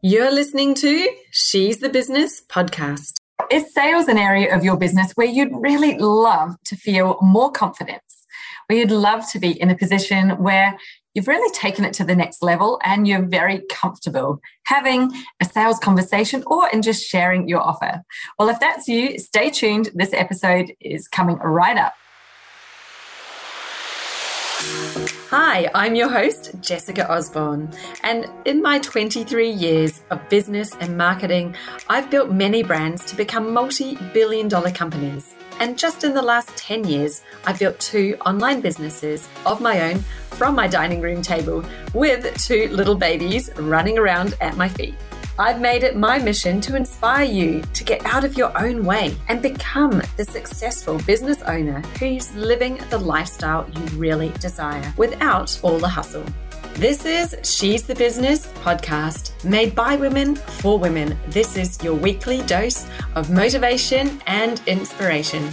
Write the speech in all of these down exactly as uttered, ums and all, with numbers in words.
You're listening to She's the Business podcast. Is sales an area of your business where you'd really love to feel more confidence, where you'd love to be in a position where you've really taken it to the next level and you're very comfortable having a sales conversation or in just sharing your offer? Well, if that's you, stay tuned. This episode is coming right up. Hi, I'm your host, Jessica Osborne, and in my twenty-three years of business and marketing, I've built many brands to become multi-billion dollar companies. And just in the last ten years, I've built two online businesses of my own from my dining room table with two little babies running around at my feet. I've made it my mission to inspire you to get out of your own way and become the successful business owner who's living the lifestyle you really desire without all the hustle. This is She's the Business podcast, made by women for women. This is your weekly dose of motivation and inspiration.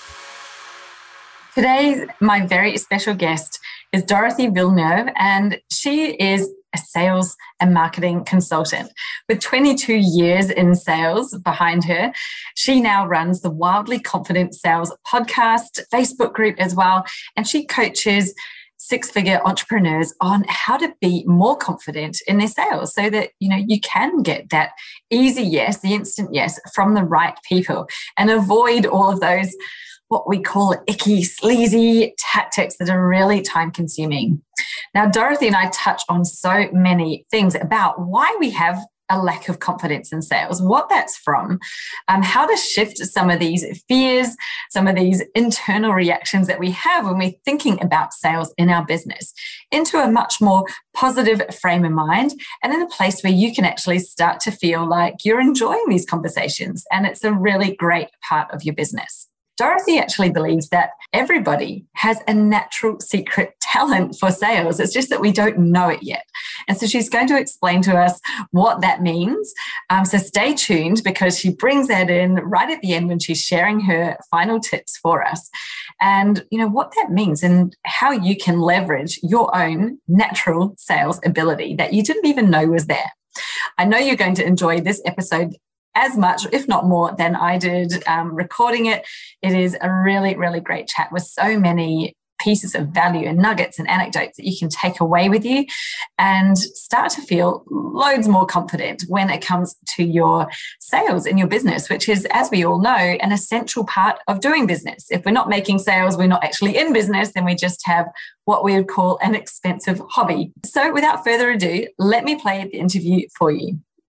Today, my very special guest is Dorothy Villeneuve, and she is a sales and marketing consultant. With twenty-two years in sales behind her, she now runs the Wildly Confident Sales podcast, Facebook group as well, and she coaches six-figure entrepreneurs on how to be more confident in their sales so that, you know, you can get that easy yes, the instant yes from the right people and avoid all of those what we call icky, sleazy tactics that are really time consuming. Now, Dorothy and I touch on so many things about why we have a lack of confidence in sales, what that's from, um, how to shift some of these fears, some of these internal reactions that we have when we're thinking about sales in our business into a much more positive frame of mind and in a place where you can actually start to feel like you're enjoying these conversations and it's a really great part of your business. Dorothy actually believes that everybody has a natural secret talent for sales. It's just that we don't know it yet. And so she's going to explain to us what that means. Um, so stay tuned because she brings that in right at the end when she's sharing her final tips for us. And, you know, what that means and how you can leverage your own natural sales ability that you didn't even know was there. I know you're going to enjoy this episode as much, if not more, than I did um, recording it. It is a really, really great chat with so many pieces of value and nuggets and anecdotes that you can take away with you and start to feel loads more confident when it comes to your sales in your business, which is, as we all know, an essential part of doing business. If we're not making sales, we're not actually in business, then we just have what we would call an expensive hobby. So without further ado, let me play the interview for you.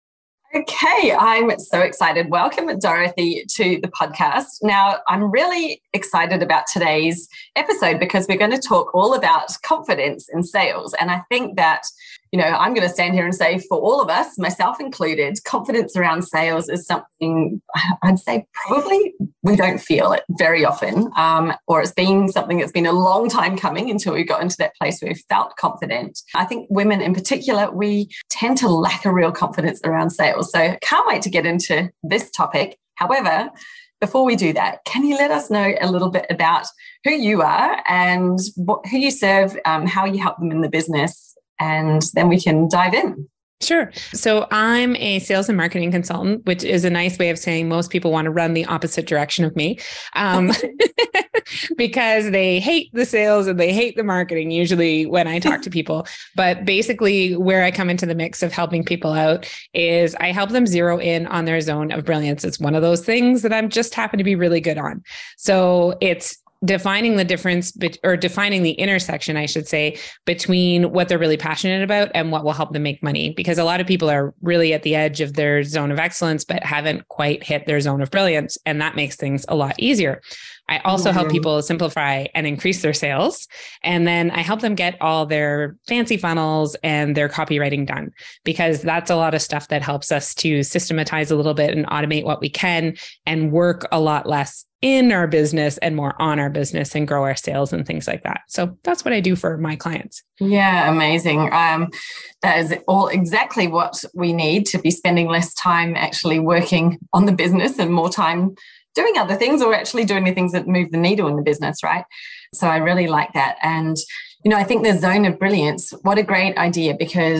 Okay, I'm so excited. Welcome, Dorothy, to the podcast. Now, I'm really excited about today's episode because we're going to talk all about confidence in sales. And I think that, you know, I'm going to stand here and say for all of us, myself included, confidence around sales is something I'd say probably we don't feel it very often, um, or it's been something that's been a long time coming until we got into that place where we felt confident. I think women in particular, we tend to lack a real confidence around sales. So can't wait to get into this topic. However, before we do that, can you let us know a little bit about who you are and what, who you serve, um, how you help them in the business? And then we can dive in. Sure. So I'm a sales and marketing consultant, which is a nice way of saying most people want to run the opposite direction of me um, because they hate the sales and they hate the marketing usually when I talk to people. But basically where I come into the mix of helping people out is I help them zero in on their zone of brilliance. It's one of those things that I'm just happen to be really good on. So it's defining the difference be- or defining the intersection, I should say, between what they're really passionate about and what will help them make money. Because a lot of people are really at the edge of their zone of excellence, but haven't quite hit their zone of brilliance. And that makes things a lot easier. I also help people simplify and increase their sales. And then I help them get all their fancy funnels and their copywriting done, because that's a lot of stuff that helps us to systematize a little bit and automate what we can and work a lot less in our business and more on our business and grow our sales and things like that. So that's what I do for my clients. Yeah, amazing. Um, that is all exactly what we need to be spending less time actually working on the business and more time doing other things or actually doing the things that move the needle in the business, right? So I really like that. And, you know, I think the zone of brilliance, what a great idea, because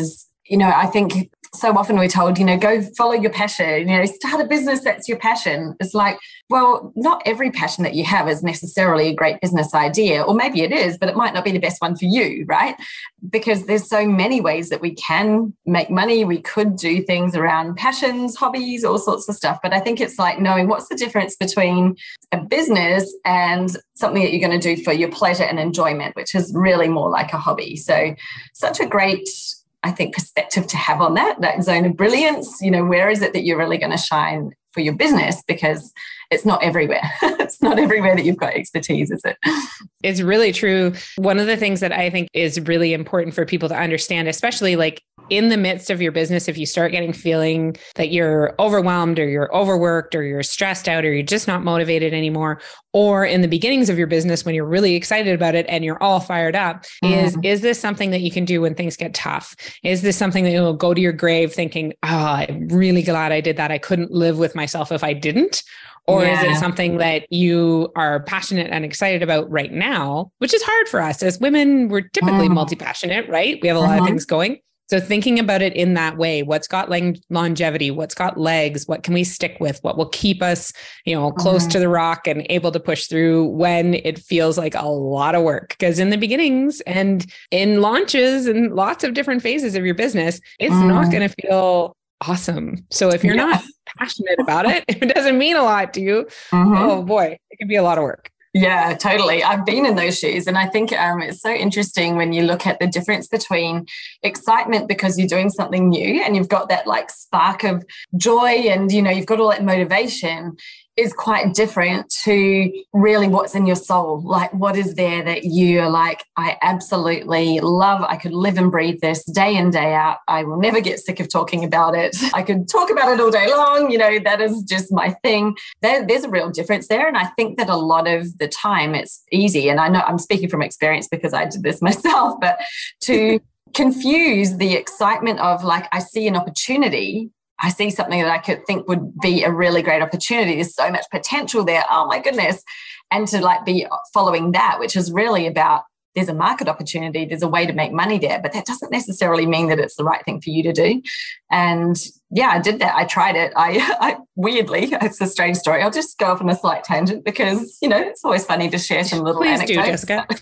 you know, I think so often we're told, you know, go follow your passion, you know, start a business that's your passion. It's like, well, not every passion that you have is necessarily a great business idea, or maybe it is, but it might not be the best one for you, right? Because there's so many ways that we can make money. We could do things around passions, hobbies, all sorts of stuff. But I think it's like knowing what's the difference between a business and something that you're going to do for your pleasure and enjoyment, which is really more like a hobby. So such a great, I think, perspective to have on that, that zone of brilliance. You know, where is it that you're really going to shine for your business? Because it's not everywhere. It's not everywhere that you've got expertise, is it? It's really true. One of the things that I think is really important for people to understand, especially like in the midst of your business, if you start getting feeling that you're overwhelmed or you're overworked or you're stressed out or you're just not motivated anymore, or in the beginnings of your business when you're really excited about it and you're all fired up, mm. is, is this something that you can do when things get tough? Is this something that you'll go to your grave thinking, oh, I'm really glad I did that. I couldn't live with myself if I didn't. Or yeah. is it something that you are passionate and excited about right now, which is hard for us as women? We're typically mm. multi-passionate, right? We have a lot uh-huh. of things going. So thinking about it in that way, what's got long- longevity, what's got legs, what can we stick with, what will keep us, you know, close mm-hmm. to the rock and able to push through when it feels like a lot of work. Because in the beginnings and in launches and lots of different phases of your business, it's mm. not going to feel awesome. So if you're yeah. not passionate about it, if it doesn't mean a lot to you, mm-hmm. oh boy, it can be a lot of work. Yeah, totally. I've been in those shoes. And I think um, it's so interesting when you look at the difference between excitement because you're doing something new and you've got that like spark of joy and, you know, you've got all that motivation, is quite different to really what's in your soul. Like what is there that you're like, I absolutely love, I could live and breathe this day in, day out. I will never get sick of talking about it. I could talk about it all day long. You know, that is just my thing. There, there's a real difference there. And I think that a lot of the time it's easy. And I know I'm speaking from experience because I did this myself, but to confuse the excitement of like, I see an opportunity, I see something that I could think would be a really great opportunity. There's so much potential there. Oh my goodness. And to like be following that, which is really about there's a market opportunity, there's a way to make money there, but that doesn't necessarily mean that it's the right thing for you to do. And yeah, I did that. I tried it. I, I weirdly, it's a strange story. I'll just go off on a slight tangent because, you know, it's always funny to share some little Please anecdotes. Do, Jessica.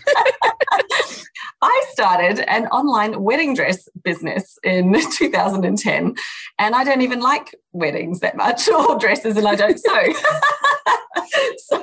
I started an online wedding dress business in two thousand ten, and I don't even like weddings that much or dresses, and I don't sew. So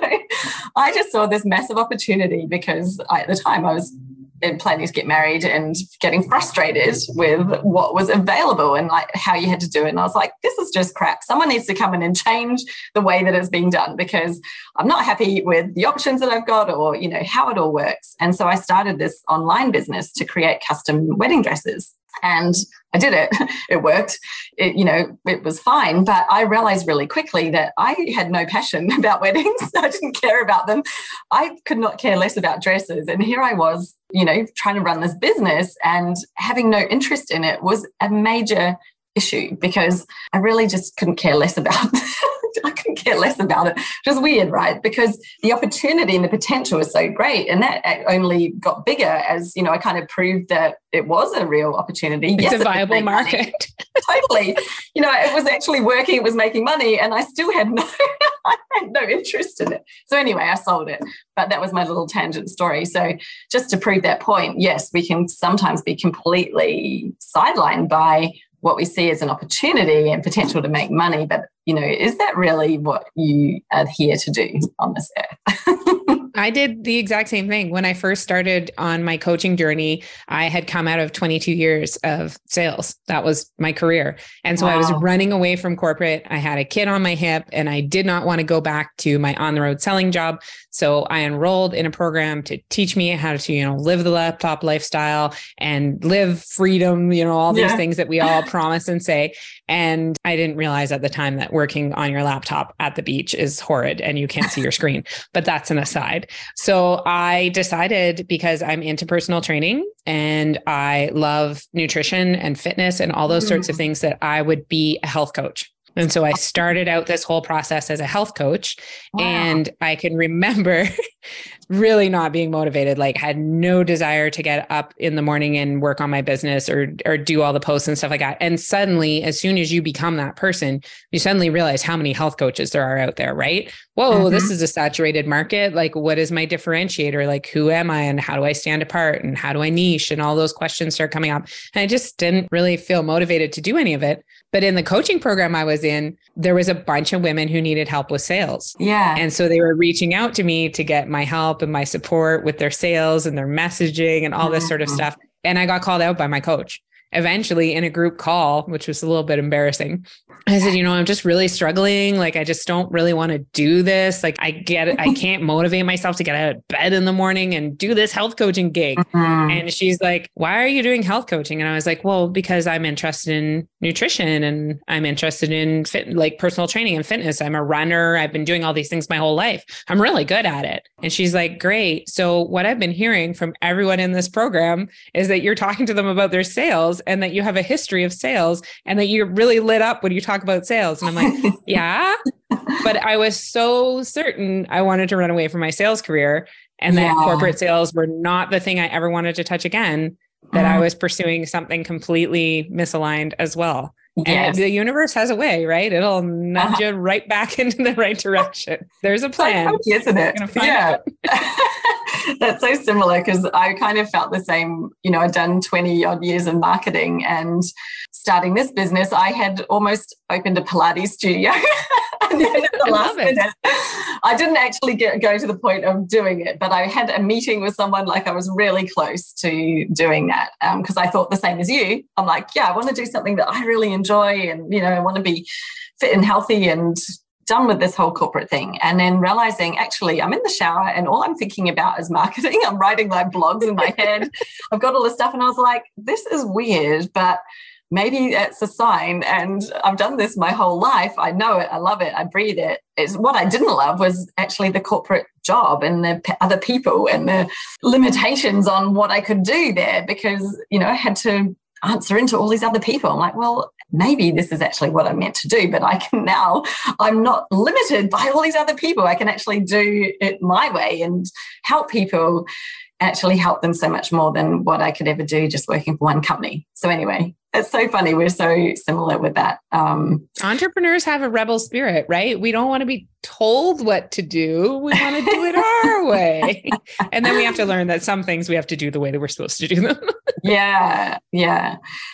I just saw this massive opportunity because I, at the time I was planning to get married and getting frustrated with what was available and like how you had to do it. And I was like, this is just crap. Someone needs to come in and change the way that it's being done because I'm not happy with the options that I've got or, you know, how it all works. And so I started this online business to create custom wedding dresses. And I did it. It worked. It, you know, it was fine. But I realized really quickly that I had no passion about weddings. I didn't care about them. I could not care less about dresses. And here I was, you know, trying to run this business and having no interest in it was a major issue because I really just couldn't care less about it. I couldn't care less about it. Which was weird, right? Because the opportunity and the potential was so great. And that only got bigger as, you know, I kind of proved that it was a real opportunity. It's yes, a viable market. Totally. You know, it was actually working. It was making money. And I still had no, I had no interest in it. So anyway, I sold it. But that was my little tangent story. So just to prove that point, yes, we can sometimes be completely sidelined by what we see as an opportunity and potential to make money. But, you know, is that really what you are here to do on this earth? I did the exact same thing. When I first started on my coaching journey, I had come out of twenty-two years of sales. That was my career. And so wow. I was running away from corporate. I had a kid on my hip and I did not want to go back to my on-the-road selling job. So I enrolled in a program to teach me how to, you know, live the laptop lifestyle and live freedom, you know, all these yeah. things that we all promise and say. And I didn't realize at the time that working on your laptop at the beach is horrid and you can't see your screen, but that's an aside. So I decided, because I'm into personal training and I love nutrition and fitness and all those sorts of things, that I would be a health coach. And so I started out this whole process as a health coach. Wow. And I can remember really not being motivated, like had no desire to get up in the morning and work on my business or or do all the posts and stuff like that. And suddenly, as soon as you become that person, you suddenly realize how many health coaches there are out there, right? Whoa, mm-hmm. This is a saturated market. Like, what is my differentiator? Like, who am I and how do I stand apart and how do I niche? And all those questions start coming up. And I just didn't really feel motivated to do any of it. But in the coaching program I was in, there was a bunch of women who needed help with sales. Yeah. And so they were reaching out to me to get my help and my support with their sales and their messaging and all this mm-hmm. sort of stuff. And I got called out by my coach. Eventually in a group call, which was a little bit embarrassing, I said, you know, I'm just really struggling. Like, I just don't really want to do this. Like, I get it. I can't motivate myself to get out of bed in the morning and do this health coaching gig. Mm-hmm. And she's like, why are you doing health coaching? And I was like, well, because I'm interested in nutrition and I'm interested in fit, like personal training and fitness. I'm a runner. I've been doing all these things my whole life. I'm really good at it. And she's like, great. So what I've been hearing from everyone in this program is that you're talking to them about their sales and that you have a history of sales and that you're really lit up when you talk about sales. And I'm like, yeah, but I was so certain I wanted to run away from my sales career and that yeah. corporate sales were not the thing I ever wanted to touch again, that mm. I was pursuing something completely misaligned as well. Yes. And the universe has a way, right? It'll nudge uh-huh. you right back into the right direction. There's a plan. So, isn't it? Yeah. That's so similar because I kind of felt the same. You know, I'd done twenty odd years in marketing and starting this business, I had almost opened a Pilates studio. And then at the I last minute, I didn't actually get, go to the point of doing it, but I had a meeting with someone, like I was really close to doing that because um, I thought the same as you. I'm like, yeah, I want to do something that I really enjoy and, you know, I want to be fit and healthy and done with this whole corporate thing. And then realizing, actually, I'm in the shower and all I'm thinking about is marketing. I'm writing like blogs in my head. I've got all this stuff. And I was like, this is weird, but maybe that's a sign. And I've done this my whole life. I know it. I love it. I breathe it. It's what I didn't love was actually the corporate job and the p- other people and the limitations on what I could do there because, you know, I had to answer into all these other people. I'm like, well, maybe this is actually what I'm meant to do, but I can now, I'm not limited by all these other people. I can actually do it my way and help people, actually help them so much more than what I could ever do just working for one company. So anyway, it's so funny. We're so similar with that. Um, Entrepreneurs have a rebel spirit, right? We don't want to be told what to do. We want to do it our way. And then we have to learn that some things we have to do the way that we're supposed to do them. yeah, yeah.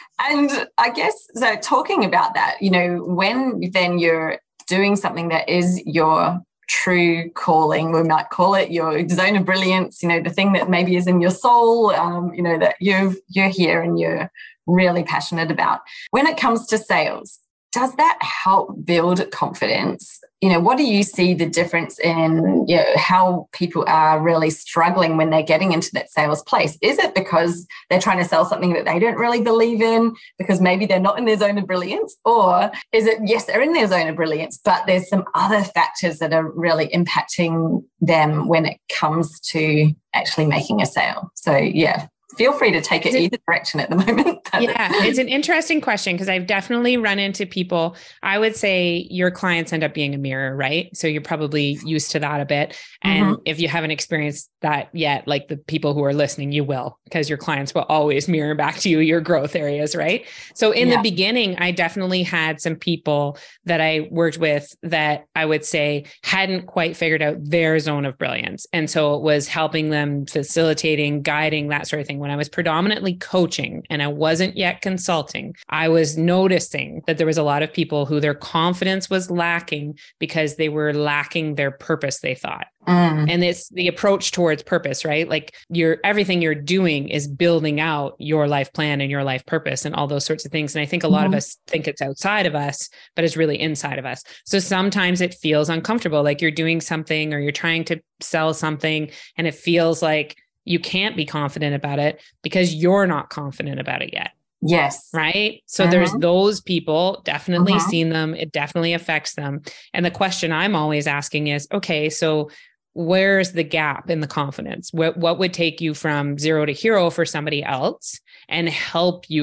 And I guess, so talking about that, you know, when then you're doing something that is your true calling, we might call it your zone of brilliance, you know, the thing that maybe is in your soul, um, you know, that you've, you're here and you're really passionate about. When it comes to sales, does that help build confidence? You know, what do you see the difference in, you know, how people are really struggling when they're getting into that sales place? Is it because they're trying to sell something that they don't really believe in, because maybe they're not in their zone of brilliance? Or is it, yes, they're in their zone of brilliance, but there's some other factors that are really impacting them when it comes to actually making a sale? So, yeah. Feel free to take it either direction at the moment. Yeah, it's an interesting question because I've definitely run into people. I would say your clients end up being a mirror, right? So you're probably used to that a bit. And mm-hmm. if you haven't experienced that yet, like the people who are listening, you will, because your clients will always mirror back to you your growth areas, right? So in yeah. the beginning, I definitely had some people that I worked with that I would say hadn't quite figured out their zone of brilliance. And so it was helping them, facilitating, guiding, that sort of thing. When I was predominantly coaching and I wasn't yet consulting, I was noticing that there was a lot of people who their confidence was lacking because they were lacking their purpose, they thought. Mm. And it's the approach towards purpose, right? Like your everything you're doing is building out your life plan and your life purpose and all those sorts of things. And I think a lot mm-hmm. of us think it's outside of us, but it's really inside of us. So sometimes it feels uncomfortable, like you're doing something or you're trying to sell something and it feels like you can't be confident about it because you're not confident about it yet. Yes. Right. So uh-huh. there's those people, definitely uh-huh. seen them. It definitely affects them. And the question I'm always asking is, okay, so where's the gap in the confidence? What, what would take you from zero to hero for somebody else and help you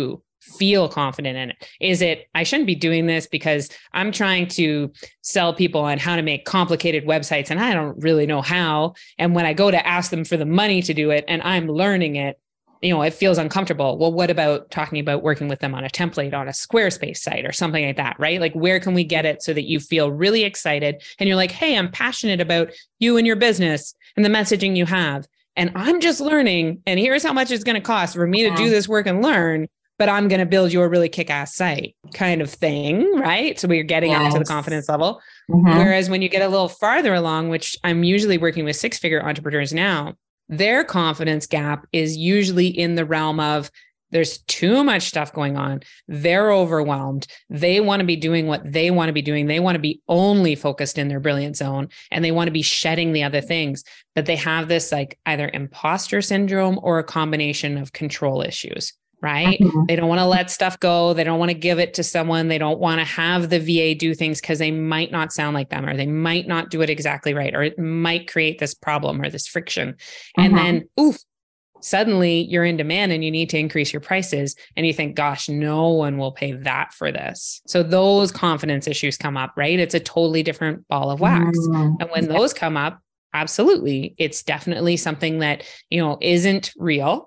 feel confident in it? Is it, I shouldn't be doing this because I'm trying to sell people on how to make complicated websites and I don't really know how. And when I go to ask them for the money to do it and I'm learning it, you know, it feels uncomfortable. Well, what about talking about working with them on a template on a Squarespace site or something like that, right? Like, where can we get it so that you feel really excited and you're like, hey, I'm passionate about you and your business and the messaging you have. And I'm just learning. And here's how much it's going to cost for me to do this work and learn, but I'm going to build you a really kick-ass site kind of thing, right? So we're getting yes. up to the confidence level. Mm-hmm. Whereas when you get a little farther along, which I'm usually working with six-figure entrepreneurs now, their confidence gap is usually in the realm of there's too much stuff going on. They're overwhelmed. They want to be doing what they want to be doing. They want to be only focused in their brilliant zone and they want to be shedding the other things. But they have this like either imposter syndrome or a combination of control issues, right? Mm-hmm. They don't want to let stuff go. They don't want to give it to someone. They don't want to have the V A do things because they might not sound like them or they might not do it exactly right, or it might create this problem or this friction. Mm-hmm. And then, oof, suddenly you're in demand and you need to increase your prices and you think, gosh, no one will pay that for this. So those confidence issues come up, right? It's a totally different ball of wax. Mm-hmm. And when those come up, absolutely, it's definitely something that, you know, isn't real,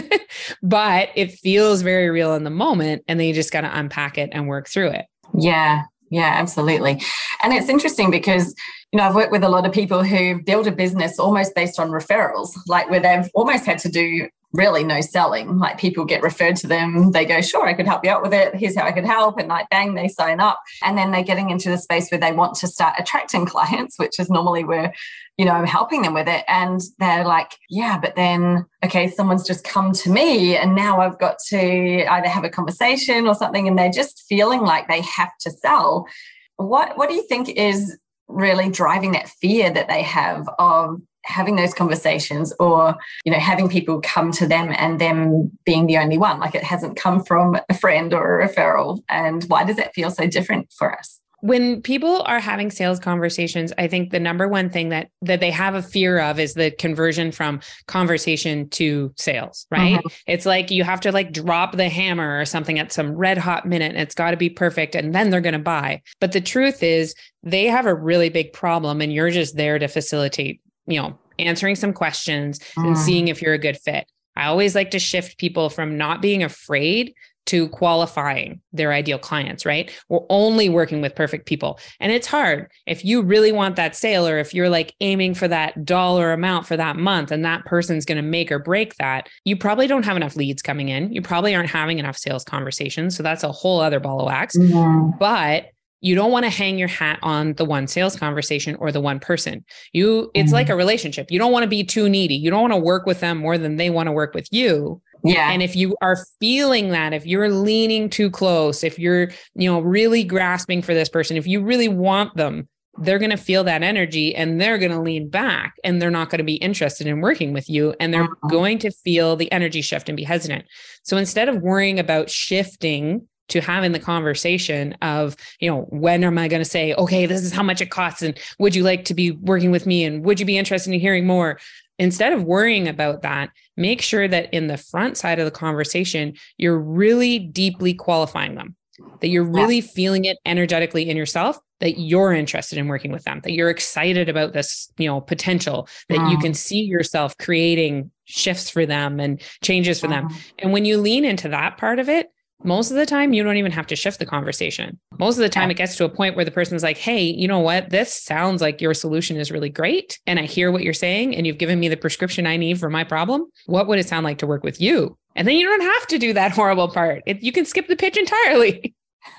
but it feels very real in the moment. And then you just got to unpack it and work through it. Yeah. Yeah, absolutely. And it's interesting because, you know, I've worked with a lot of people who build a business almost based on referrals, like where they've almost had to do really no selling. Like people get referred to them. They go, sure, I could help you out with it. Here's how I could help. And like, bang, they sign up. And then they're getting into the space where they want to start attracting clients, which is normally where, you know, I'm helping them with it. And they're like, yeah, but then, okay, someone's just come to me and now I've got to either have a conversation or something. And they're just feeling like they have to sell. What, what do you think is really driving that fear that they have of having those conversations, or, you know, having people come to them and them being the only one? Like, it hasn't come from a friend or a referral. And why does that feel so different for us? When people are having sales conversations, I think the number one thing that that they have a fear of is the conversion from conversation to sales, right? Mm-hmm. It's like you have to like drop the hammer or something at some red hot minute and it's got to be perfect and then they're going to buy. But the truth is they have a really big problem and you're just there to facilitate, you know, answering some questions mm. and seeing if you're a good fit. I always like to shift people from not being afraid to qualifying their ideal clients, right? We're only working with perfect people. And it's hard. If you really want that sale, or if you're like aiming for that dollar amount for that month and that person's going to make or break that, you probably don't have enough leads coming in. You probably aren't having enough sales conversations. So that's a whole other ball of wax. Mm-hmm. But you don't want to hang your hat on the one sales conversation or the one person. You, it's mm-hmm. like a relationship. You don't want to be too needy. You don't want to work with them more than they want to work with you. Yeah. And if you are feeling that, if you're leaning too close, if you're, you know, really grasping for this person, if you really want them, they're going to feel that energy and they're going to lean back and they're not going to be interested in working with you. And they're uh-huh. going to feel the energy shift and be hesitant. So instead of worrying about shifting to having the conversation of, you know, when am I going to say, okay, this is how much it costs. And would you like to be working with me? And would you be interested in hearing more? Instead of worrying about that, make sure that in the front side of the conversation, you're really deeply qualifying them, that you're really yeah. feeling it energetically in yourself, that you're interested in working with them, that you're excited about this, you know, potential, that mm. you can see yourself creating shifts for them and changes for mm. them. And when you lean into that part of it, most of the time, you don't even have to shift the conversation. Most of the time, it gets to a point where the person's like, hey, you know what? This sounds like your solution is really great. And I hear what you're saying. And you've given me the prescription I need for my problem. What would it sound like to work with you? And then you don't have to do that horrible part. It, you can skip the pitch entirely.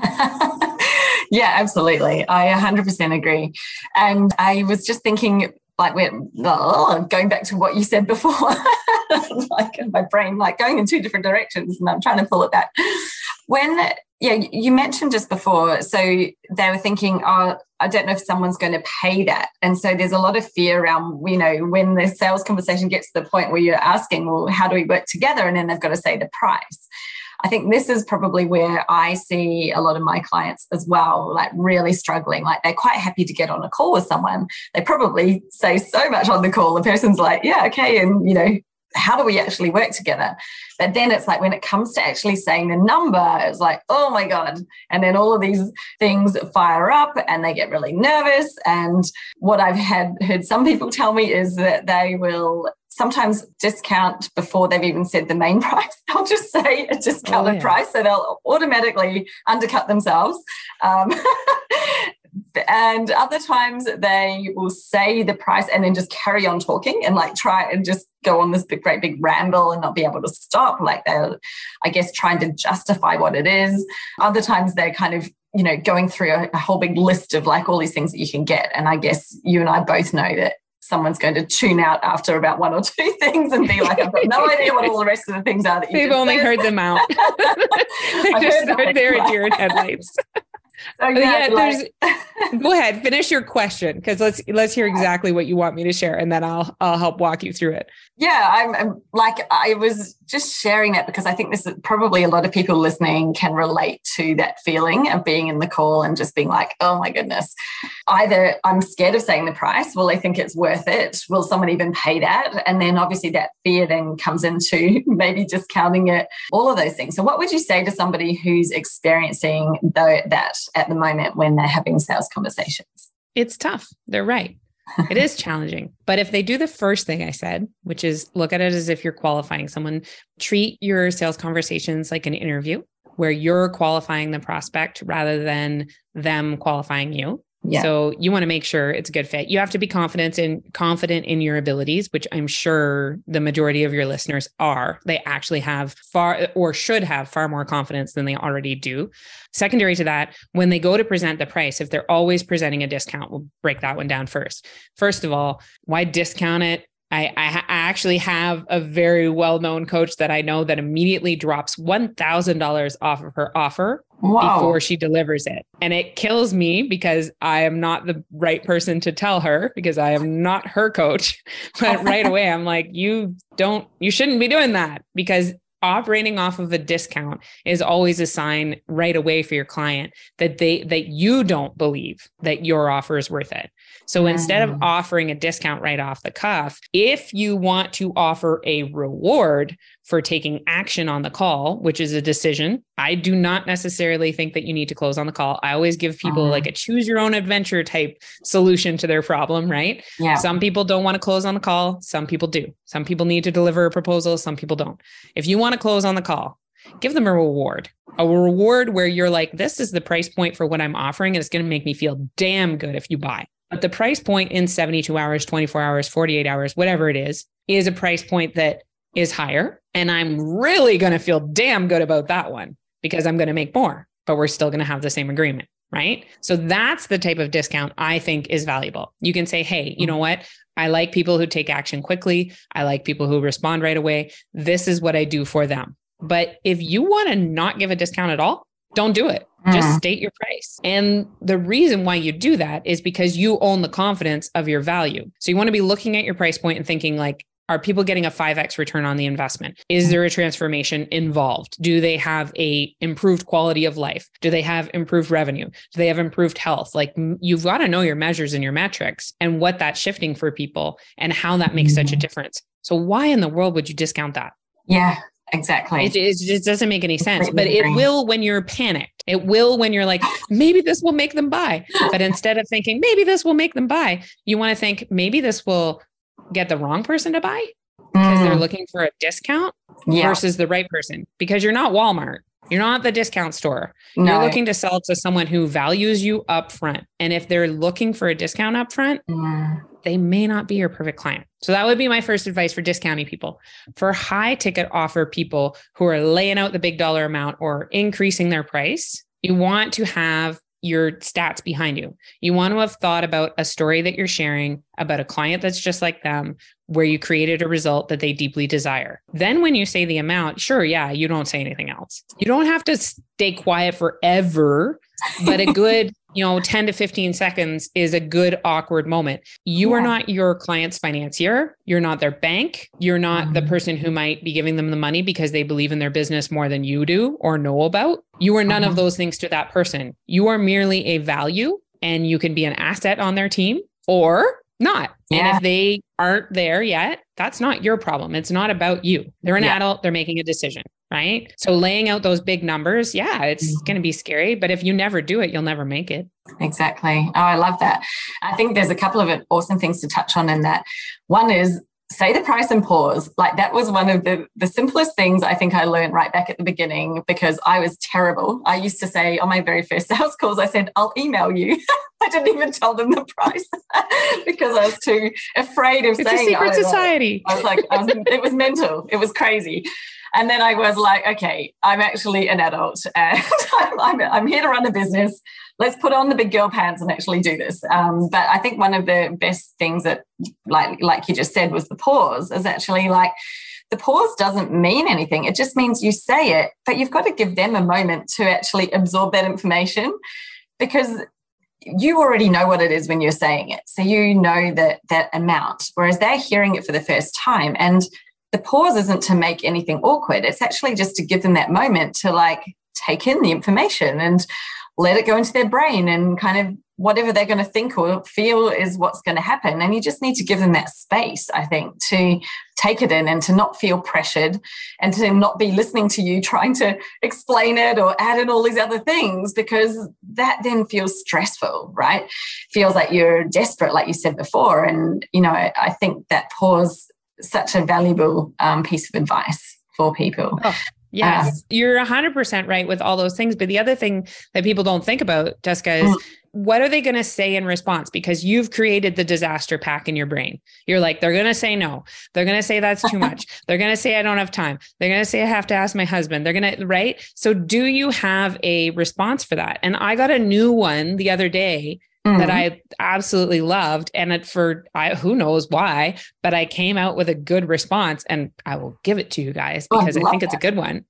Yeah, absolutely. I one hundred percent agree. And I was just thinking, like, we're oh, going back to what you said before, like my brain, like going in two different directions, and I'm trying to pull it back. When, yeah, you mentioned just before, so they were thinking, oh, I don't know if someone's going to pay that. And so there's a lot of fear around, you know, when the sales conversation gets to the point where you're asking, well, how do we work together? And then they've got to say the price. I think this is probably where I see a lot of my clients as well, like really struggling. Like they're quite happy to get on a call with someone. They probably say so much on the call. The person's like, yeah, okay. And, you know, how do we actually work together? But then it's like when it comes to actually saying the number, it's like, oh my God. And then all of these things fire up and they get really nervous. And what I've had heard some people tell me is that they will sometimes discount before they've even said the main price. They'll just say a discounted oh, yeah. price. So they'll automatically undercut themselves. Um, and other times they will say the price and then just carry on talking and like try and just go on this big, great big ramble and not be able to stop. Like they're, I guess, trying to justify what it is. Other times they're kind of, you know, going through a, a whole big list of like all these things that you can get. And I guess you and I both know that someone's going to tune out after about one or two things and be like, I've got no idea what all the rest of the things are that you They've only said. Heard them out. They're just they're there at your headlights. So, yeah, yeah like, there's go ahead, finish your question, because let's let's hear exactly what you want me to share, and then I'll I'll help walk you through it. Yeah, I'm, I'm like I was just sharing that because I think this is probably a lot of people listening can relate to that feeling of being in the call and just being like, oh my goodness, either I'm scared of saying the price, will they think it's worth it? Will someone even pay that? And then obviously that fear then comes into maybe discounting it, all of those things. So what would you say to somebody who's experiencing the, that at the moment when they're having sales conversations? It's tough. They're right. It is challenging. But if they do the first thing I said, which is look at it as if you're qualifying someone, treat your sales conversations like an interview where you're qualifying the prospect rather than them qualifying you. Yeah. So you want to make sure it's a good fit. You have to be confident in confident in your abilities, which I'm sure the majority of your listeners are. They actually have far or should have far more confidence than they already do. Secondary to that, when they go to present the price, if they're always presenting a discount, we'll break that one down first. First of all, why discount it? I, I, I actually have a very well-known coach that I know that immediately drops one thousand dollars off of her offer wow. before she delivers it. And it kills me because I am not the right person to tell her because I am not her coach. But right away, I'm like, you don't, you shouldn't be doing that, because operating off of a discount is always a sign right away for your client that they that you don't believe that your offer is worth it. So mm. instead of offering a discount right off the cuff, if you want to offer a reward for taking action on the call, which is a decision, I do not necessarily think that you need to close on the call. I always give people uh-huh. like a choose your own adventure type solution to their problem, right? Yeah. Some people don't want to close on the call. Some people do. Some people need to deliver a proposal. Some people don't. If you want to close on the call, give them a reward, a reward where you're like, this is the price point for what I'm offering, and it's going to make me feel damn good if you buy. But the price point in seventy-two hours, twenty-four hours, forty-eight hours, whatever it is, is a price point that is higher. And I'm really going to feel damn good about that one because I'm going to make more, but we're still going to have the same agreement, right? So that's the type of discount I think is valuable. You can say, hey, you know what? I like people who take action quickly. I like people who respond right away. This is what I do for them. But if you want to not give a discount at all, don't do it. Just mm. state your price. And the reason why you do that is because you own the confidence of your value. So you want to be looking at your price point and thinking like, are people getting a five X return on the investment? Is there a transformation involved? Do they have a improved quality of life? Do they have improved revenue? Do they have improved health? Like you've got to know your measures and your metrics and what that's shifting for people and how that makes mm-hmm. such a difference. So why in the world would you discount that? Yeah, exactly. It, it just doesn't make any sense, but it will when you're panicked. It will when you're like, maybe this will make them buy. But instead of thinking, maybe this will make them buy, you want to think, maybe this will get the wrong person to buy because mm. they're looking for a discount yeah. versus the right person, because you're not Walmart. You're not the discount store. No. You're looking to sell to someone who values you up front. And if they're looking for a discount up front, mm. they may not be your perfect client. So that would be my first advice for discounting people. For high ticket offer people who are laying out the big dollar amount or increasing their price, you want to have your stats behind you. You want to have thought about a story that you're sharing about a client that's just like them, where you created a result that they deeply desire. Then when you say the amount, sure, yeah, you don't say anything else. You don't have to stay quiet forever, but a good, you know, ten to fifteen seconds is a good awkward moment. You yeah. are not your client's financier. You're not their bank. You're not mm-hmm. the person who might be giving them the money because they believe in their business more than you do or know about. You are none mm-hmm. of those things to that person. You are merely a value, and you can be an asset on their team, or not. Yeah. And if they aren't there yet, that's not your problem. It's not about you. They're an Yeah. adult. They're making a decision, right? So laying out those big numbers, yeah, it's mm-hmm. going to be scary, but if you never do it, you'll never make it. Exactly. Oh, I love that. I think there's a couple of awesome things to touch on in that. One is say the price and pause. Like that was one of the, the simplest things I think I learned right back at the beginning because I was terrible. I used to say on my very first sales calls, I said, I'll email you. I didn't even tell them the price because I was too afraid of it's saying a secret it. society. I was like, I was, it was mental. It was crazy. And then I was like, okay, I'm actually an adult and I'm, I'm, I'm here to run a business. Let's put on the big girl pants and actually do this. Um, but I think one of the best things that, like, like you just said, was the pause is actually like, the pause doesn't mean anything. It just means you say it, but you've got to give them a moment to actually absorb that information because you already know what it is when you're saying it. So you know that that amount, whereas they're hearing it for the first time. And the pause isn't to make anything awkward. It's actually just to give them that moment to like take in the information and let it go into their brain and kind of whatever they're going to think or feel is what's going to happen. And you just need to give them that space, I think, to take it in and to not feel pressured and to not be listening to you trying to explain it or add in all these other things because that then feels stressful, right? Feels like you're desperate, like you said before. And, you know, I, I think that pause is such a valuable um, piece of advice for people. Oh. Yes, uh, you're one hundred percent right with all those things. But the other thing that people don't think about, Jessica, is mm. what are they going to say in response? Because you've created the disaster pack in your brain. You're like, they're going to say no. They're going to say that's too much. They're going to say I don't have time. They're going to say I have to ask my husband. They're going to, right? So do you have a response for that? And I got a new one the other day Mm-hmm. that I absolutely loved. And it for, I, who knows why, but I came out with a good response and I will give it to you guys because oh, I, I think that. It's a good one.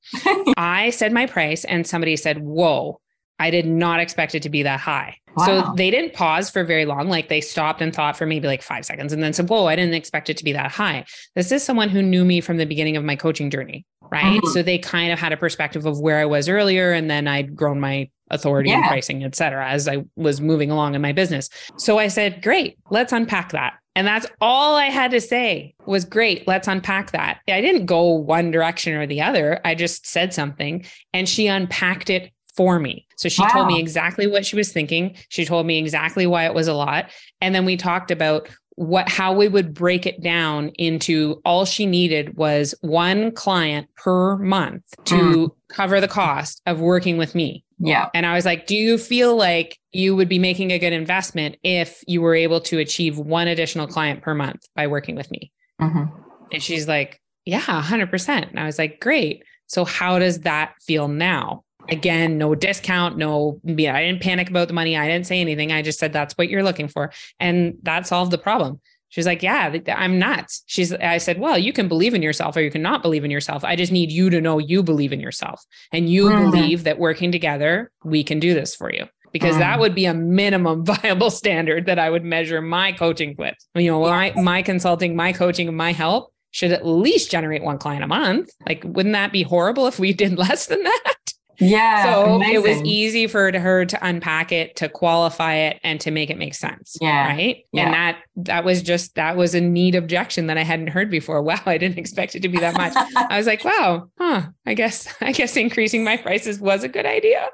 I said my price and somebody said, whoa, I did not expect it to be that high. Wow. So they didn't pause for very long. Like they stopped and thought for maybe like five seconds and then said, whoa, I didn't expect it to be that high. This is someone who knew me from the beginning of my coaching journey, right? Mm-hmm. So they kind of had a perspective of where I was earlier. And then I'd grown my authority yeah. and pricing, et cetera, as I was moving along in my business. So I said, great, let's unpack that. And that's all I had to say was great. Let's unpack that. I didn't go one direction or the other. I just said something and she unpacked it for me. So she wow. told me exactly what she was thinking. She told me exactly why it was a lot. And then we talked about what, how we would break it down into all she needed was one client per month to mm. cover the cost of working with me. Yeah. And I was like, do you feel like you would be making a good investment if you were able to achieve one additional client per month by working with me? Mm-hmm. And she's like, yeah, one hundred percent. And I was like, great. So how does that feel now? Again, no discount, no, yeah, I didn't panic about the money. I didn't say anything. I just said, that's what you're looking for. And that solved the problem. She's like, yeah, I'm nuts. She's, I said, well, you can believe in yourself or you cannot believe in yourself. I just need you to know you believe in yourself and you mm-hmm. believe that working together, we can do this for you. Because mm. that would be a minimum viable standard that I would measure my coaching with. You know, yes. my, my consulting, my coaching, my help should at least generate one client a month. Like, wouldn't that be horrible if we did less than that? Yeah. So amazing. It was easy for her to unpack it, to qualify it and to make it make sense. Yeah. Right. Yeah. And that, that was just, that was a neat objection that I hadn't heard before. Wow. I didn't expect it to be that much. I was like, wow, huh, I guess, I guess increasing my prices was a good idea.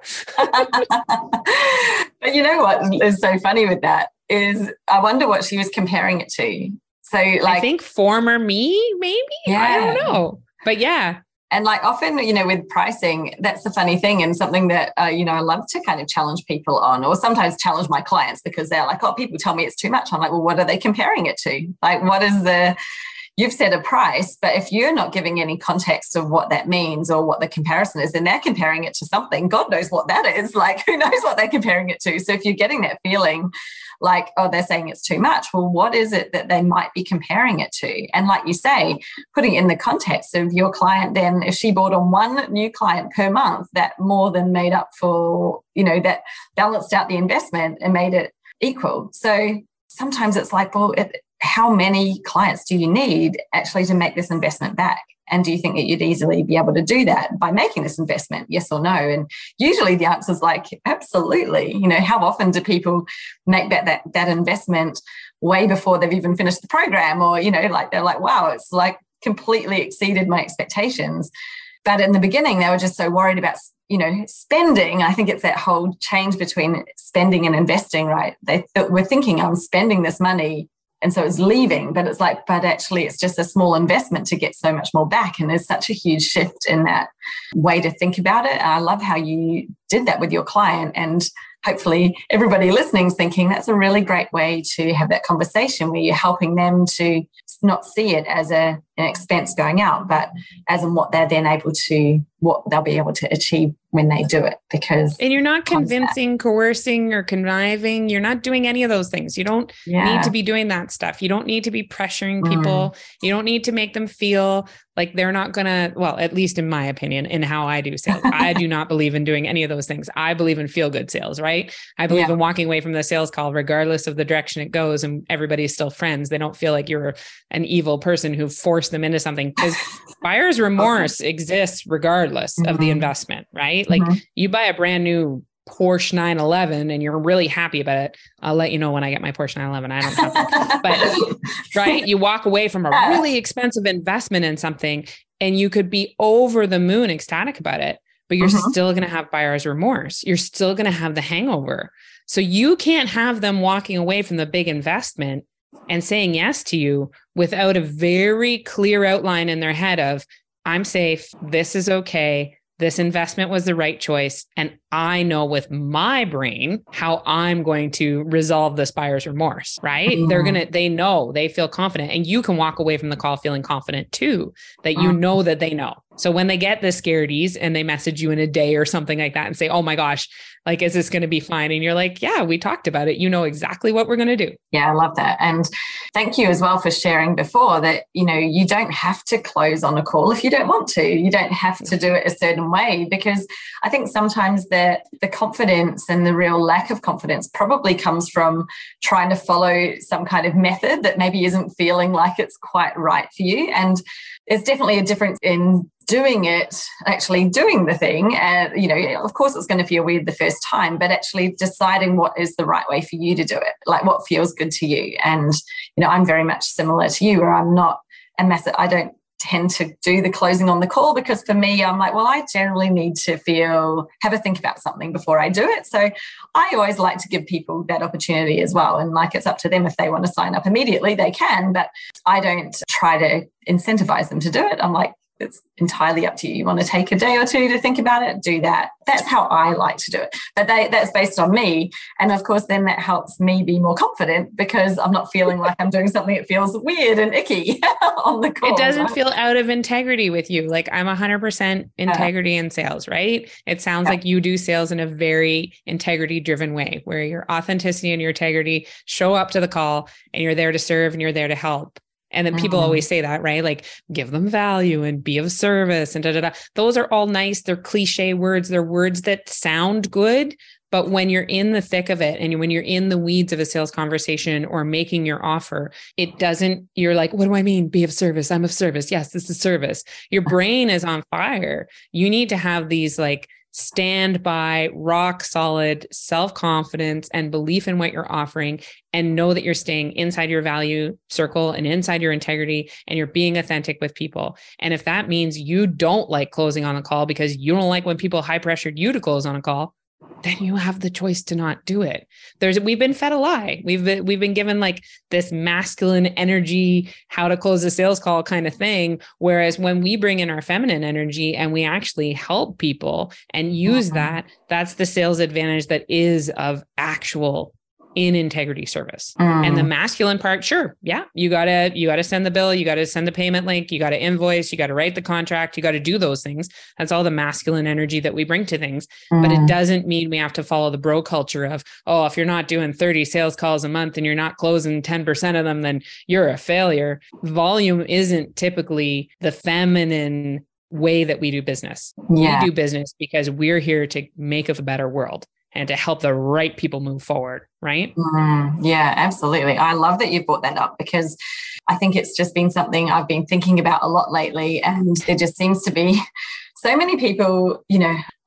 But you know what is so funny with that is I wonder what she was comparing it to. So like, I think former me, maybe, yeah. I don't know, but yeah. And like often, you know, with pricing, that's the funny thing and something that, uh, you know, I love to kind of challenge people on or sometimes challenge my clients because they're like, oh, people tell me it's too much. I'm like, well, what are they comparing it to? Like, what is the, you've set a price, but if you're not giving any context of what that means or what the comparison is, then they're comparing it to something. God knows what that is. Like, who knows what they're comparing it to? So if you're getting that feeling like, oh, they're saying it's too much, well, what is it that they might be comparing it to? And like you say, putting it in the context of your client, then if she brought on one new client per month, that more than made up for, you know, that balanced out the investment and made it equal. So sometimes it's like, well, it, how many clients do you need actually to make this investment back? And do you think that you'd easily be able to do that by making this investment? Yes or no? And usually the answer is like, absolutely. You know, how often do people make that, that, that investment way before they've even finished the program, or, you know, like they're like, wow, it's like completely exceeded my expectations. But in the beginning, they were just so worried about, you know, spending. I think it's that whole change between spending and investing, right? They th- were thinking, I'm spending this money, and so it's leaving. But it's like, but actually, it's just a small investment to get so much more back. And there's such a huge shift in that way to think about it. And I love how you did that with your client. And hopefully everybody listening is thinking that's a really great way to have that conversation where you're helping them to not see it as a, an expense going out, but as in what they're then able to, what they'll be able to achieve when they do it. Because and you're not convincing, coercing, or conniving. You're not doing any of those things. You don't yeah. need to be doing that stuff. You don't need to be pressuring people. Mm. You don't need to make them feel like they're not going to, well, at least in my opinion, in how I do sales, I do not believe in doing any of those things. I believe in feel good sales, right? I believe yeah. in walking away from the sales call, regardless of the direction it goes, and everybody's still friends. They don't feel like you're an evil person who forced them into something, because buyer's remorse exists regardless mm-hmm. of the investment, right? Like mm-hmm. you buy a brand new Porsche nine eleven and you're really happy about it. I'll let you know when I get my Porsche nine eleven. I don't have that. But right, you walk away from a really expensive investment in something and you could be over the moon ecstatic about it, but you're mm-hmm. still going to have buyer's remorse. You're still going to have the hangover. So you can't have them walking away from the big investment and saying yes to you without a very clear outline in their head of, I'm safe, this is okay, this investment was the right choice, and I know with my brain how I'm going to resolve this buyer's remorse, right? Mm-hmm. They're going to, they know, they feel confident, and you can walk away from the call feeling confident too, that you mm-hmm. know that they know. So when they get the scareties and they message you in a day or something like that and say, oh my gosh, like, is this going to be fine? And you're like, yeah, we talked about it. You know exactly what we're going to do. Yeah, I love that. And thank you as well for sharing before that, you know, you don't have to close on a call if you don't want to. You don't have to do it a certain way, because I think sometimes the, the confidence and the real lack of confidence probably comes from trying to follow some kind of method that maybe isn't feeling like it's quite right for you. And there's definitely a difference in doing it, actually doing the thing. And, you know, of course it's going to feel weird the first time, but actually deciding what is the right way for you to do it, like what feels good to you. And, you know, I'm very much similar to you, where I'm not a massive, I don't tend to do the closing on the call, because for me, I'm like, well, I generally need to feel, have a think about something before I do it. So I always like to give people that opportunity as well. And like, it's up to them if they want to sign up immediately, they can, but I don't try to incentivize them to do it. I'm like, it's entirely up to you. You want to take a day or two to think about it, do that. That's how I like to do it. But they, that's based on me. And of course, then that helps me be more confident, because I'm not feeling like I'm doing something that feels weird and icky on the call. It doesn't right? feel out of integrity with you. Like, I'm one hundred percent integrity uh, in sales, right? It sounds yeah. like you do sales in a very integrity-driven way, where your authenticity and your integrity show up to the call, and you're there to serve and you're there to help. And then people mm-hmm. always say that, right? Like, give them value and be of service and da, da, da. Those are all nice. They're cliche words. They're words that sound good. But when you're in the thick of it, and when you're in the weeds of a sales conversation or making your offer, it doesn't, you're like, what do I mean? Be of service. I'm of service. Yes, this is service. Your brain is on fire. You need to have these like stand by, rock solid self-confidence and belief in what you're offering, and know that you're staying inside your value circle and inside your integrity, and you're being authentic with people. And if that means you don't like closing on a call because you don't like when people high pressured you to close on a call, then you have the choice to not do it. There's, we've been fed a lie. We've been, we've been given like this masculine energy, how to close a sales call kind of thing. Whereas when we bring in our feminine energy and we actually help people and use mm-hmm. that, that's the sales advantage that is of actual in integrity service. Mm. And the masculine part, sure. Yeah. You gotta, you gotta send the bill, you gotta send the payment link, you gotta invoice, you gotta write the contract, you gotta do those things. That's all the masculine energy that we bring to things. Mm. But it doesn't mean we have to follow the bro culture of, oh, if you're not doing thirty sales calls a month and you're not closing ten percent of them, then you're a failure. Volume isn't typically the feminine way that we do business. Yeah. We do business because we're here to make a better world and to help the right people move forward, right? Mm, yeah, absolutely. I love that you brought that up, because I think it's just been something I've been thinking about a lot lately. And there just seems to be so many people, you know,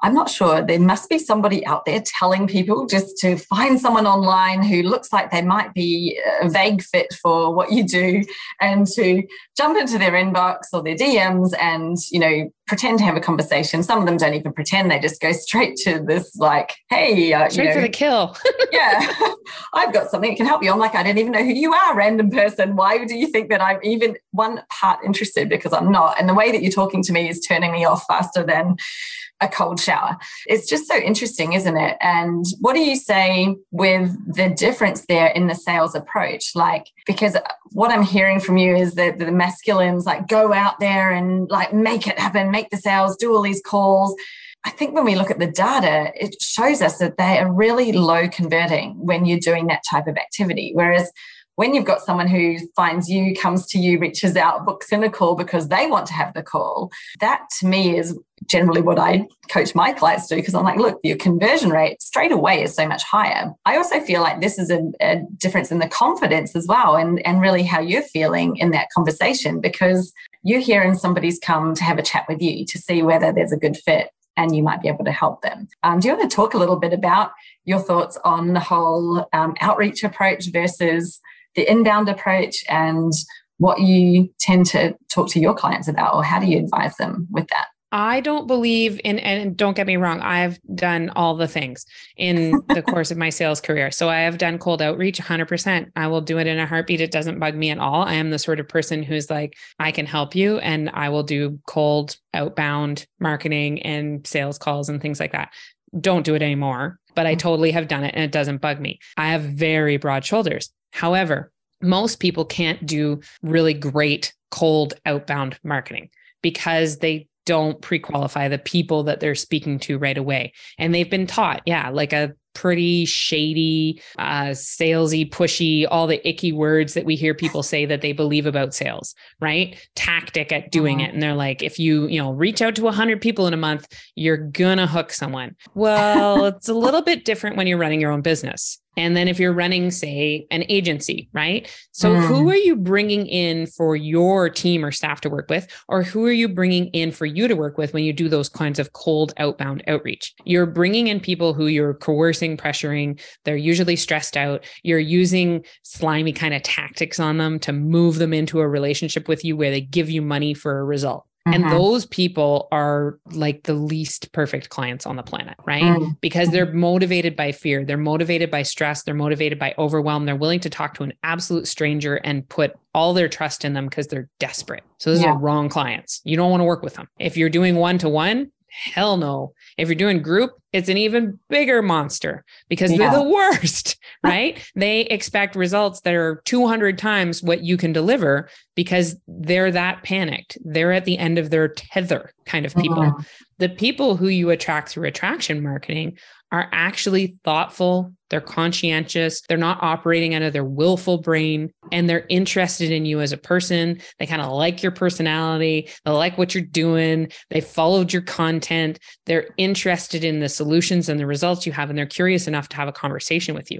I'm not sure. There must be somebody out there telling people just to find someone online who looks like they might be a vague fit for what you do, and to jump into their inbox or their D Ms and, you know, pretend to have a conversation. Some of them don't even pretend. They just go straight to this like, hey. Uh, straight you know, for the kill. yeah, I've got something that can help you. I'm like, I don't even know who you are, random person. Why do you think that I'm even one part interested? Because I'm not. And the way that you're talking to me is turning me off faster than a cold shower. It's just so interesting, isn't it? And what do you say with the difference there in the sales approach? Like, because what I'm hearing from you is that the masculines like go out there and like make it happen, make the sales, do all these calls. I think when we look at the data, it shows us that they are really low converting when you're doing that type of activity. Whereas when you've got someone who finds you, comes to you, reaches out, books in a call because they want to have the call, that to me is generally what I coach my clients to, because I'm like, look, your conversion rate straight away is so much higher. I also feel like this is a, a difference in the confidence as well, and, and really how you're feeling in that conversation, because you're hearing somebody's come to have a chat with you to see whether there's a good fit and you might be able to help them. Um, do you want to talk a little bit about your thoughts on the whole um, outreach approach versus the inbound approach, and what you tend to talk to your clients about, or how do you advise them with that? I don't believe in, and don't get me wrong, I've done all the things in the course of my sales career. So I have done cold outreach one hundred percent. I will do it in a heartbeat. It doesn't bug me at all. I am the sort of person who's like, I can help you, and I will do cold outbound marketing and sales calls and things like that. Don't do it anymore, but I totally have done it and it doesn't bug me. I have very broad shoulders. However, most people can't do really great cold outbound marketing because they don't pre-qualify the people that they're speaking to right away. And they've been taught, yeah, like a pretty shady, uh, salesy, pushy, all the icky words that we hear people say that they believe about sales, right? Tactic at doing uh-huh. it. And they're like, if you, you know, reach out to a hundred people in a month, you're gonna hook someone. Well, it's a little bit different when you're running your own business. And then if you're running, say, an agency, right? So mm. who are you bringing in for your team or staff to work with? Or who are you bringing in for you to work with when you do those kinds of cold outbound outreach? You're bringing in people who you're coercing, pressuring. They're usually stressed out. You're using slimy kind of tactics on them to move them into a relationship with you where they give you money for a result. And mm-hmm. those people are like the least perfect clients on the planet, right? Mm-hmm. Because they're motivated by fear. They're motivated by stress. They're motivated by overwhelm. They're willing to talk to an absolute stranger and put all their trust in them because they're desperate. So those yeah. are wrong clients. You don't want to work with them. If you're doing one-to-one, hell no. If you're doing group, it's an even bigger monster because yeah. they're the worst, right? They expect results that are two hundred times what you can deliver because they're that panicked. They're at the end of their tether kind of people. Mm-hmm. The people who you attract through attraction marketing are actually thoughtful. They're conscientious. They're not operating out of their willful brain, and they're interested in you as a person. They kind of like your personality. They like what you're doing. They followed your content. They're interested in the solutions and the results you have, and they're curious enough to have a conversation with you.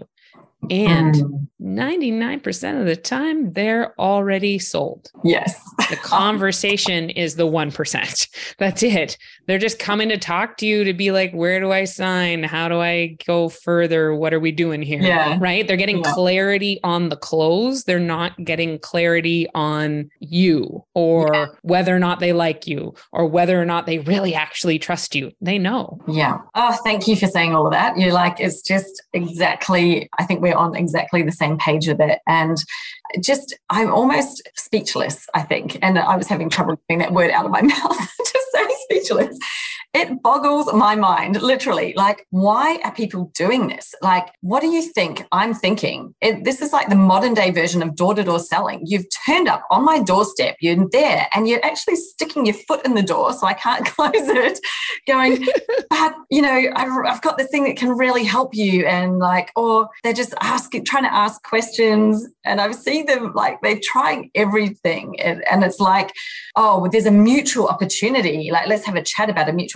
And um, ninety-nine percent of the time, they're already sold. Yes. The conversation is the one percent. That's it. They're just coming to talk to you to be like, where do I sign? How do I go further? What are we doing here? Yeah. Right? They're getting yeah. clarity on the close. They're not getting clarity on you or yeah. whether or not they like you or whether or not they really actually trust you. They know. Yeah. Oh, thank you for saying all of that. You're like, it's just exactly, I think we're on exactly the same page with it. And just, I'm almost speechless, I think. And I was having trouble getting that word out of my mouth. Just so speechless. It boggles my mind, literally. Like, why are people doing this? Like, what do you think I'm thinking? It, this is like the modern day version of door-to-door selling. You've turned up on my doorstep, you're there, and you're actually sticking your foot in the door so I can't close it, going, but, you know, I've, I've got this thing that can really help you. And like, or they're just asking, trying to ask questions. And I've seen them, like, they're trying everything. And, and it's like, oh, there's a mutual opportunity. Like, let's have a chat about a mutual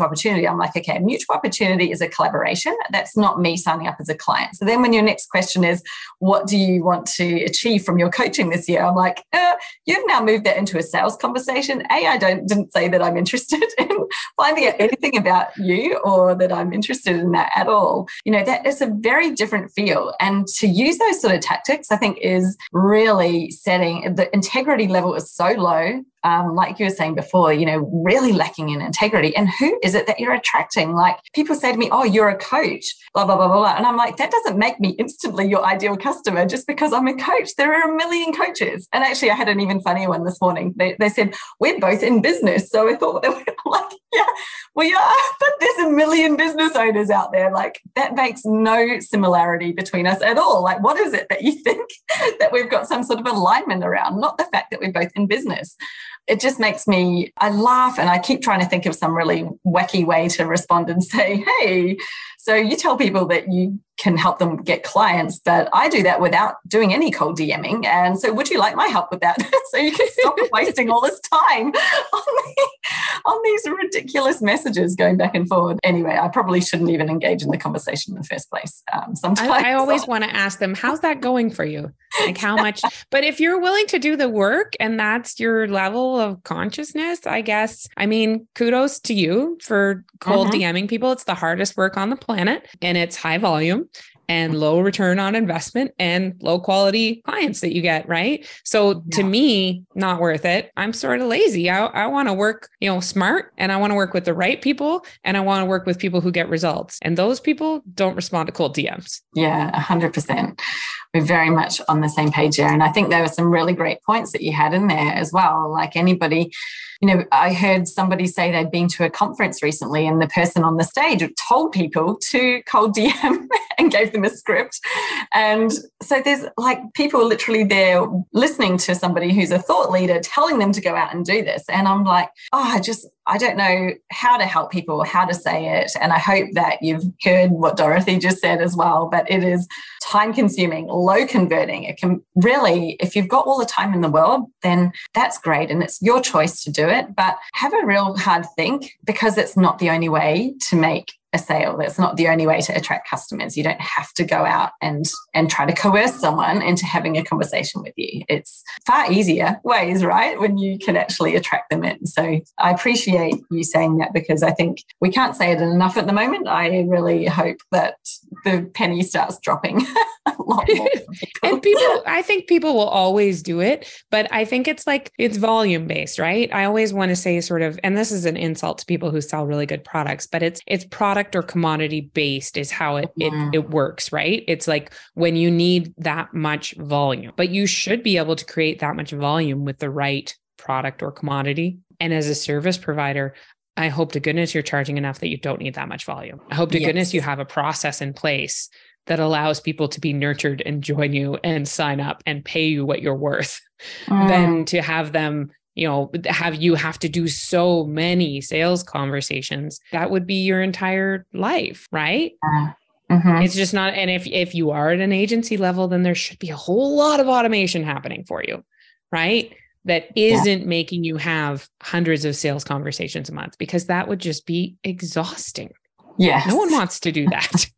opportunity, I'm like, okay, mutual opportunity is a collaboration. That's not me signing up as a client. So then when your next question is, what do you want to achieve from your coaching this year? I'm like, uh, you've now moved that into a sales conversation. A, I don't didn't say that I'm interested in finding out anything about you or that I'm interested in that at all. You know, that is a very different feel. And to use those sort of tactics, I think is really setting, the integrity level is so low. Um, like you were saying before, you know, really lacking in integrity. And who is it that you're attracting? Like people say to me, oh, you're a coach, blah, blah, blah, blah, blah. And I'm like, that doesn't make me instantly your ideal customer just because I'm a coach. There are a million coaches. And actually, I had an even funnier one this morning. They, they said, we're both in business. So I thought they were like, yeah, we are. But there's a million business owners out there. Like that makes no similarity between us at all. Like, what is it that you think that we've got some sort of alignment around? Not the fact that we're both in business. It just makes me, I laugh and I keep trying to think of some really wacky way to respond and say, hey, so you tell people that you can help them get clients, but I do that without doing any cold DMing. And so would you like my help with that? So you can stop wasting all this time on, the, on these ridiculous messages going back and forward. Anyway, I probably shouldn't even engage in the conversation in the first place. Um, sometimes I, I always want to ask them, how's that going for you? Like how much, but if you're willing to do the work and that's your level of consciousness, I guess, I mean, kudos to you for cold mm-hmm. DMing people. It's the hardest work on the planet and it's high volume and low return on investment and low quality clients that you get, right? So yeah. to me, not worth it. I'm sort of lazy. I, I want to work, you know, smart and I want to work with the right people and I want to work with people who get results. And those people don't respond to cold D Ms. Yeah, one hundred percent. We're very much on the same page there. And I think there were some really great points that you had in there as well. Like anybody, you know, I heard somebody say they'd been to a conference recently and the person on the stage told people to cold D M and gave them a script. And so there's like people literally there listening to somebody who's a thought leader telling them to go out and do this. And I'm like, oh, I just, I don't know how to help people, how to say it. And I hope that you've heard what Dorothy just said as well, but it is time consuming, low converting. It can really, if you've got all the time in the world, then that's great. And it's your choice to do it, but have a real hard think because it's not the only way to make a sale. That's not the only way to attract customers. You don't have to go out and, and try to coerce someone into having a conversation with you. It's far easier ways, right? When you can actually attract them in. So I appreciate you saying that because I think we can't say it enough at the moment. I really hope that the penny starts dropping a lot more. And people, I think people will always do it, but I think it's like, it's volume based, right? I always want to say sort of, and this is an insult to people who sell really good products, but it's, it's product or commodity based is how it, it it works, right? It's like when you need that much volume, but you should be able to create that much volume with the right product or commodity. And as a service provider, I hope to goodness you're charging enough that you don't need that much volume. I hope to yes. goodness you have a process in place that allows people to be nurtured and join you and sign up and pay you what you're worth mm. than to have them, you know, have you have to do so many sales conversations. That would be your entire life, right? Uh, mm-hmm. It's just not. And if, if you are at an agency level, then there should be a whole lot of automation happening for you, right? That isn't yeah. making you have hundreds of sales conversations a month, because that would just be exhausting. Yes. No one wants to do that.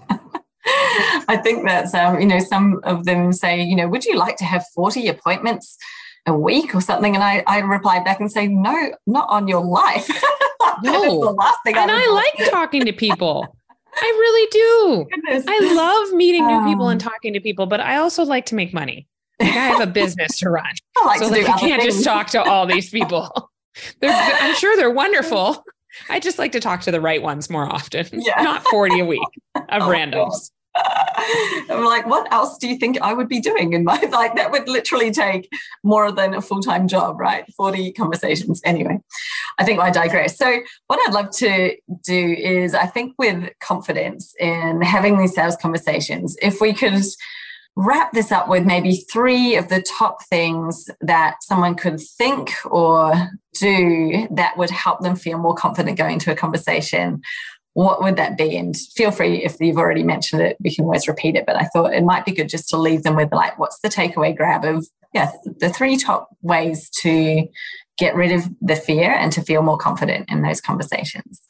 I think that's, um, you know, some of them say, you know, would you like to have forty appointments a week or something? And I, I reply back and say, no, not on your life. No. The last thing and I, I like talking to people. I really do. Goodness. I love meeting new um, people and talking to people, but I also like to make money. Like I have a business to run. I like so to like do I can't things. just talk to all these people. They're, I'm sure they're wonderful. I just like to talk to the right ones more often, yeah. not forty a week of oh, randoms. I'm like, what else do you think I would be doing in my, like that would literally take more than a full-time job, right? forty conversations. Anyway, I think I digress. So what I'd love to do is I think with confidence in having these sales conversations, if we could wrap this up with maybe three of the top things that someone could think or do that would help them feel more confident going to a conversation, what would that be? And feel free, if you've already mentioned it, we can always repeat it. But I thought it might be good just to leave them with like, what's the takeaway grab of, yeah, the three top ways to get rid of the fear and to feel more confident in those conversations.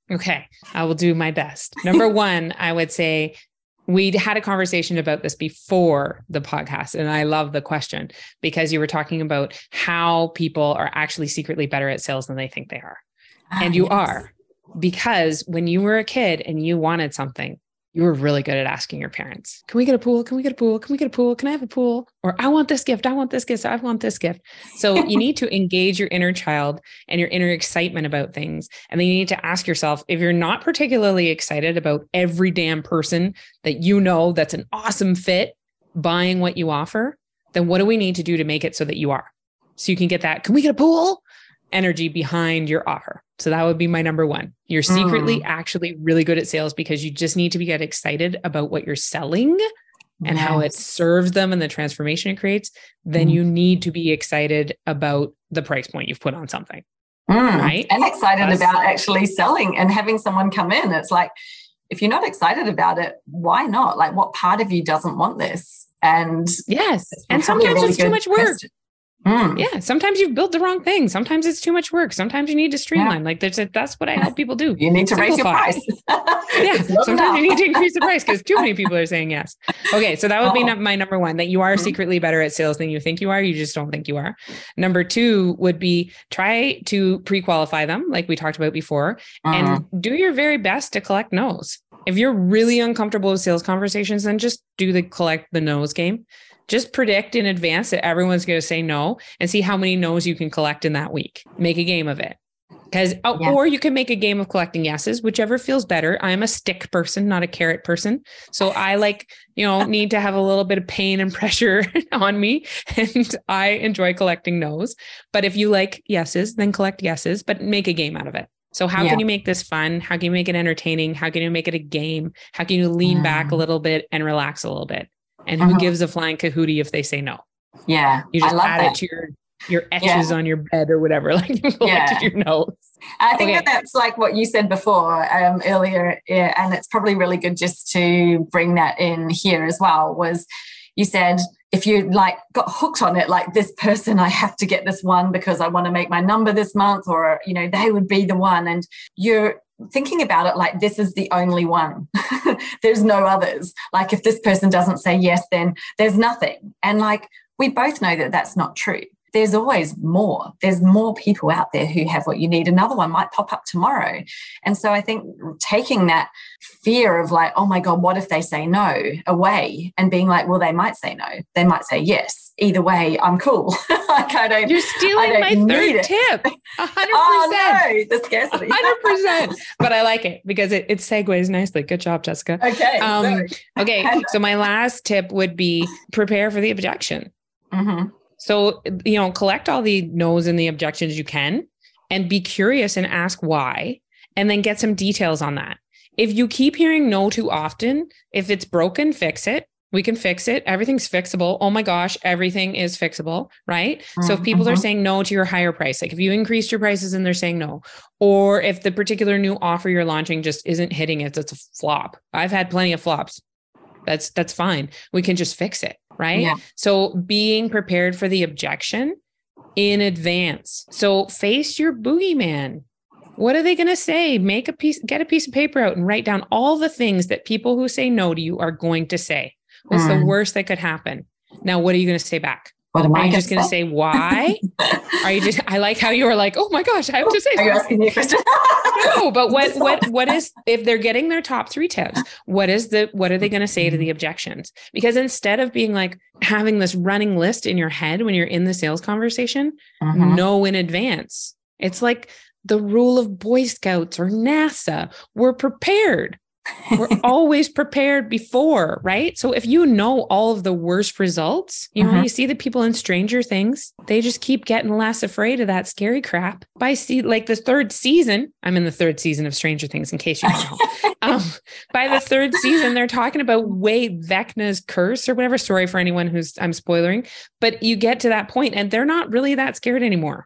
Okay, I will do my best. Number one, I would say we'd had a conversation about this before the podcast. And I love the question because you were talking about how people are actually secretly better at sales than they think they are. Ah, and you yes. are, because when you were a kid and you wanted something, you were really good at asking your parents, can we get a pool? Can we get a pool? Can we get a pool? Can I have a pool? Or I want this gift. I want this gift. I want this gift. So you need to engage your inner child and your inner excitement about things. And then you need to ask yourself, if you're not particularly excited about every damn person that you know that's an awesome fit buying what you offer, then what do we need to do to make it so that you are? So you can get that, can we get a pool? Energy behind your offer. So that would be my number one. You're secretly mm. actually really good at sales because you just need to be get excited about what you're selling and yes. how it serves them and the transformation it creates. Then mm. you need to be excited about the price point you've put on something. Mm. Right. And excited That's, about actually selling and having someone come in. It's like, if you're not excited about it, why not? Like, what part of you doesn't want this? And yes. And sometimes really it's too much work. Question. Mm. Yeah. Sometimes you've built the wrong thing. Sometimes it's too much work. Sometimes you need to streamline. Yeah. Like there's a, that's what I help people do. You need to Simplify. raise your price. Yeah. Sometimes you need to increase the price because too many people are saying yes. Okay. So that would oh. be my number one, that you are mm-hmm. secretly better at sales than you think you are. You just don't think you are. Number two would be try to pre-qualify them, like we talked about before, mm. and do your very best to collect no's. If you're really uncomfortable with sales conversations, then just do the collect the no's game. Just predict in advance that everyone's going to say no and see how many no's you can collect in that week. Make a game of it. Because, oh, yeah. Or you can make a game of collecting yeses, whichever feels better. I'm a stick person, not a carrot person. So I like, you know, need to have a little bit of pain and pressure on me. And I enjoy collecting no's. But if you like yeses, then collect yeses, but make a game out of it. So how yeah. can you make this fun? How can you make it entertaining? How can you make it a game? How can you lean mm. back a little bit and relax a little bit? And who mm-hmm. gives a flying kahootie if they say no? Yeah. You just I love add that. it to your, your etches yeah. on your bed or whatever, like you collected yeah. your notes. I think okay. that that's like what you said before um, earlier. Yeah, and it's probably really good just to bring that in here as well, was you said, if you like got hooked on it, like this person, I have to get this one because I want to make my number this month, or, you know, they would be the one. And you're thinking about it like this is the only one. There's no others. Like if this person doesn't say yes, then there's nothing. And like we both know that that's not true. There's always more. There's more people out there who have what you need. Another one might pop up tomorrow. And so I think taking that fear of like, oh my God, what if they say no away, and being like, well, they might say no. They might say yes. Either way, I'm cool. Like I don't. You're stealing don't my third tip. A hundred percent. Oh no, the scarcity. A hundred percent. But I like it because it, it segues nicely. Good job, Jessica. Okay. Um, okay. So my last tip would be prepare for the objection. Mm-hmm. So, you know, collect all the no's and the objections you can and be curious and ask why, and then get some details on that. If you keep hearing no too often, if it's broken, fix it. We can fix it. Everything's fixable. Oh my gosh, everything is fixable, right? Mm-hmm. So if people are saying no to your higher price, like if you increased your prices and they're saying no, or if the particular new offer you're launching just isn't hitting it, it's a flop. I've had plenty of flops. That's, that's fine. We can just fix it. Right. Yeah. So being prepared for the objection in advance. So face your boogeyman. What are they going to say? Make a piece, get a piece of paper out and write down all the things that people who say no to you are going to say. What's mm. the worst that could happen? Now, what are you going to say back? What am are I you just going to say why? Are you just, I like how you were like, oh my gosh, I have to say. Are you asking me a question? No, but what, what, what is, if they're getting their top three tips, what is the, what are they going to say to the objections? Because instead of being like having this running list in your head when you're in the sales conversation, mm-hmm. know in advance. It's like the rule of Boy Scouts or NASA. We're prepared. We're always prepared before, right? So if you know all of the worst results, you know, mm-hmm. you see the people in Stranger Things, they just keep getting less afraid of that scary crap. By see, like the third season, I'm in the third season of Stranger Things, in case you don't know. um, by the third season, they're talking about Wade Vecna's curse or whatever. Sorry for anyone who's I'm spoiling, but you get to that point and they're not really that scared anymore.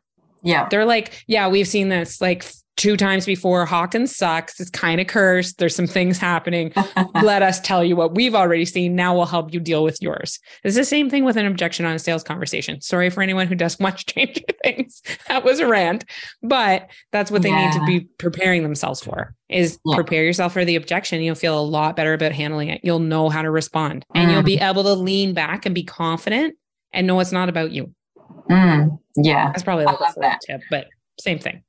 Yeah. They're like, yeah, we've seen this like two times before. Hawkins sucks. It's kind of cursed. There's some things happening. Let us tell you what we've already seen. Now we'll help you deal with yours. It's the same thing with an objection on a sales conversation. Sorry for anyone who does watch Stranger Things. That was a rant, but that's what they yeah. need to be preparing themselves for is yeah. prepare yourself for the objection. You'll feel a lot better about handling it. You'll know how to respond and mm. you'll be able to lean back and be confident and know it's not about you. Mm. Yeah. That's probably like a fourth tip, but same thing.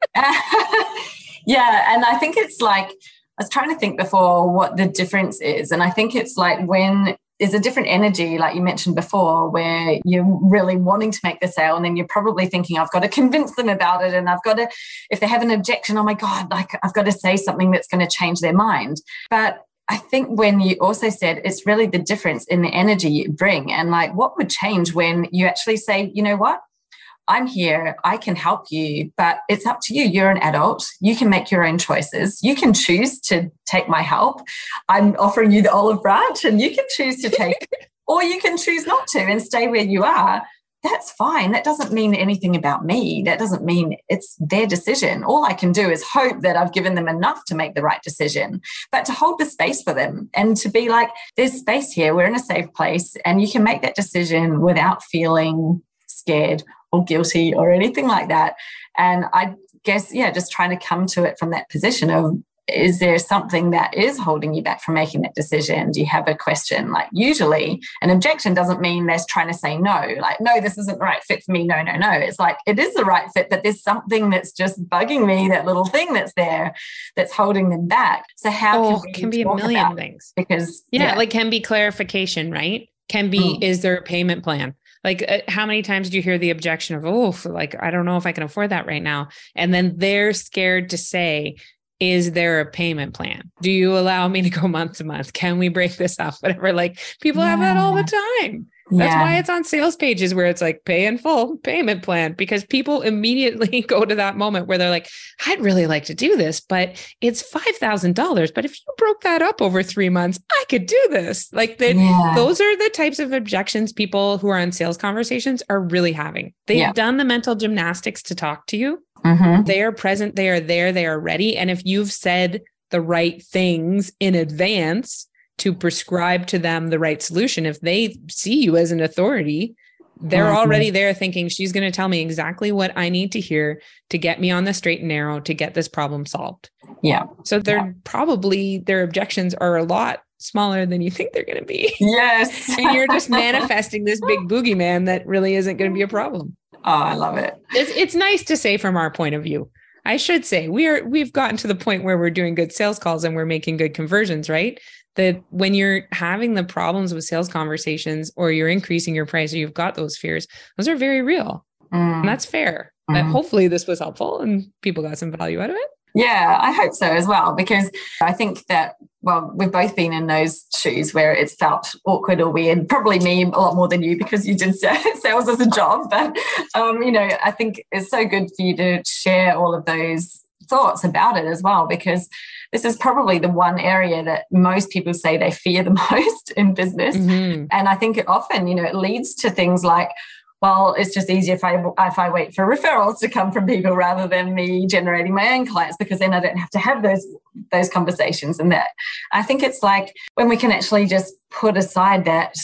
Yeah. And I think it's like, I was trying to think before what the difference is. And I think it's like when there's a different energy, like you mentioned before, where you're really wanting to make the sale and then you're probably thinking, I've got to convince them about it. And I've got to, if they have an objection, oh my God, like I've got to say something that's going to change their mind. But I think when you also said it's really the difference in the energy you bring and like what would change when you actually say, you know what? I'm here, I can help you, but it's up to you. You're an adult. You can make your own choices. You can choose to take my help. I'm offering you the olive branch and you can choose to take, or you can choose not to and stay where you are. That's fine. That doesn't mean anything about me. That doesn't mean it's their decision. All I can do is hope that I've given them enough to make the right decision, but to hold the space for them and to be like, there's space here. We're in a safe place and you can make that decision without feeling scared or guilty or anything like that. And I guess, yeah, just trying to come to it from that position of, is there something that is holding you back from making that decision? Do you have a question? Like usually an objection doesn't mean they're trying to say no, like, no, this isn't the right fit for me. No, no, no. It's like, it is the right fit, but there's something that's just bugging me, that little thing that's there that's holding them back. So how oh, can we can be a million things? Because yeah, yeah, like can be clarification, right? Can be, mm. is there a payment plan? Like uh, how many times do you hear the objection of, oh, like, I don't know if I can afford that right now. And then they're scared to say, is there a payment plan? Do you allow me to go month to month? Can we break this up? Whatever. Like people yeah. have that all the time. That's yeah. why it's on sales pages where it's like pay in full payment plan, because people immediately go to that moment where they're like, I'd really like to do this, but it's five thousand dollars. But if you broke that up over three months, I could do this. Like that, yeah. those are the types of objections people who are on sales conversations are really having. They've yeah. done the mental gymnastics to talk to you. Mm-hmm. They are present. They are there. They are ready. And if you've said the right things in advance to prescribe to them the right solution, if they see you as an authority, they're mm-hmm. already there thinking she's going to tell me exactly what I need to hear to get me on the straight and narrow to get this problem solved. Yeah. So they're yeah. probably, their objections are a lot smaller than you think they're going to be. Yes. And you're just manifesting this big boogeyman that really isn't going to be a problem. Oh, I love it. It's, it's nice to say from our point of view. I should say we are, we've gotten to the point where we're doing good sales calls and we're making good conversions, right? That when you're having the problems with sales conversations or you're increasing your price or you've got those fears, those are very real. Mm. And that's fair. Mm. But hopefully this was helpful and people got some value out of it. Yeah, I hope so as well, because I think that, well, we've both been in those shoes where it's felt awkward or weird, probably me a lot more than you because you did sales as a job. But, um, you know, I think it's so good for you to share all of those thoughts about it as well, because this is probably the one area that most people say they fear the most in business. Mm-hmm. And I think it often, you know, it leads to things like, well, it's just easier if I if I wait for referrals to come from people rather than me generating my own clients, because then I don't have to have those those conversations. And that I think it's like when we can actually just put aside that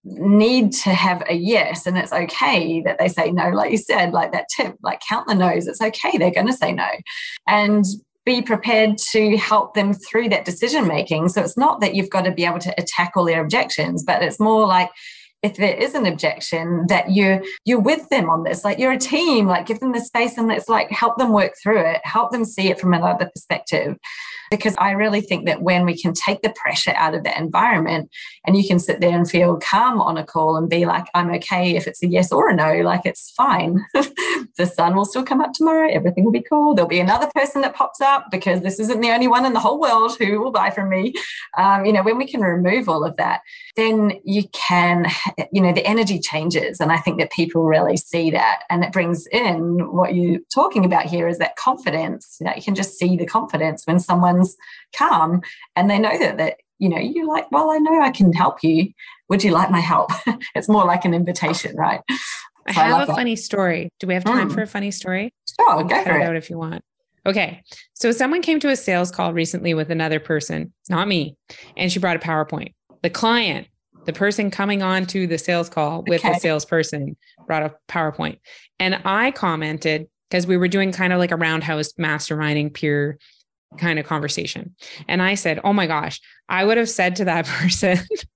need to have a yes, and it's okay that they say no, like you said, like that tip, like count the no's. It's okay, they're going to say no, and be prepared to help them through that decision making. So it's not that you've got to be able to attack all their objections, but it's more like, if there is an objection, that you're, you're with them on this, like you're a team, like give them the space and let's like help them work through it, help them see it from another perspective. Because I really think that when we can take the pressure out of that environment and you can sit there and feel calm on a call and be like, I'm okay if it's a yes or a no, like it's fine. The sun will still come up tomorrow. Everything will be cool. There'll be another person that pops up because this isn't the only one in the whole world who will buy from me. Um, you know, when we can remove all of that, then you can, you know, the energy changes. And I think that people really see that. And it brings in what you're talking about here is that confidence. You know, you can just see the confidence when someone's calm and they know that, that, you know, you're like, well, I know I can help you. Would you like my help? It's more like an invitation, right? I So I have love a that. funny story. Do we have time Mm. for a funny story? Sure, You go can for cut it it. out if you want. Okay. So someone came to a sales call recently with another person. It's not me. And she brought a PowerPoint. The client, the person coming on to the sales call with Okay. the salesperson, brought a PowerPoint. And I commented, because we were doing kind of like a roundhouse masterminding peer kind of conversation. And I said, oh my gosh, I would have said to that person,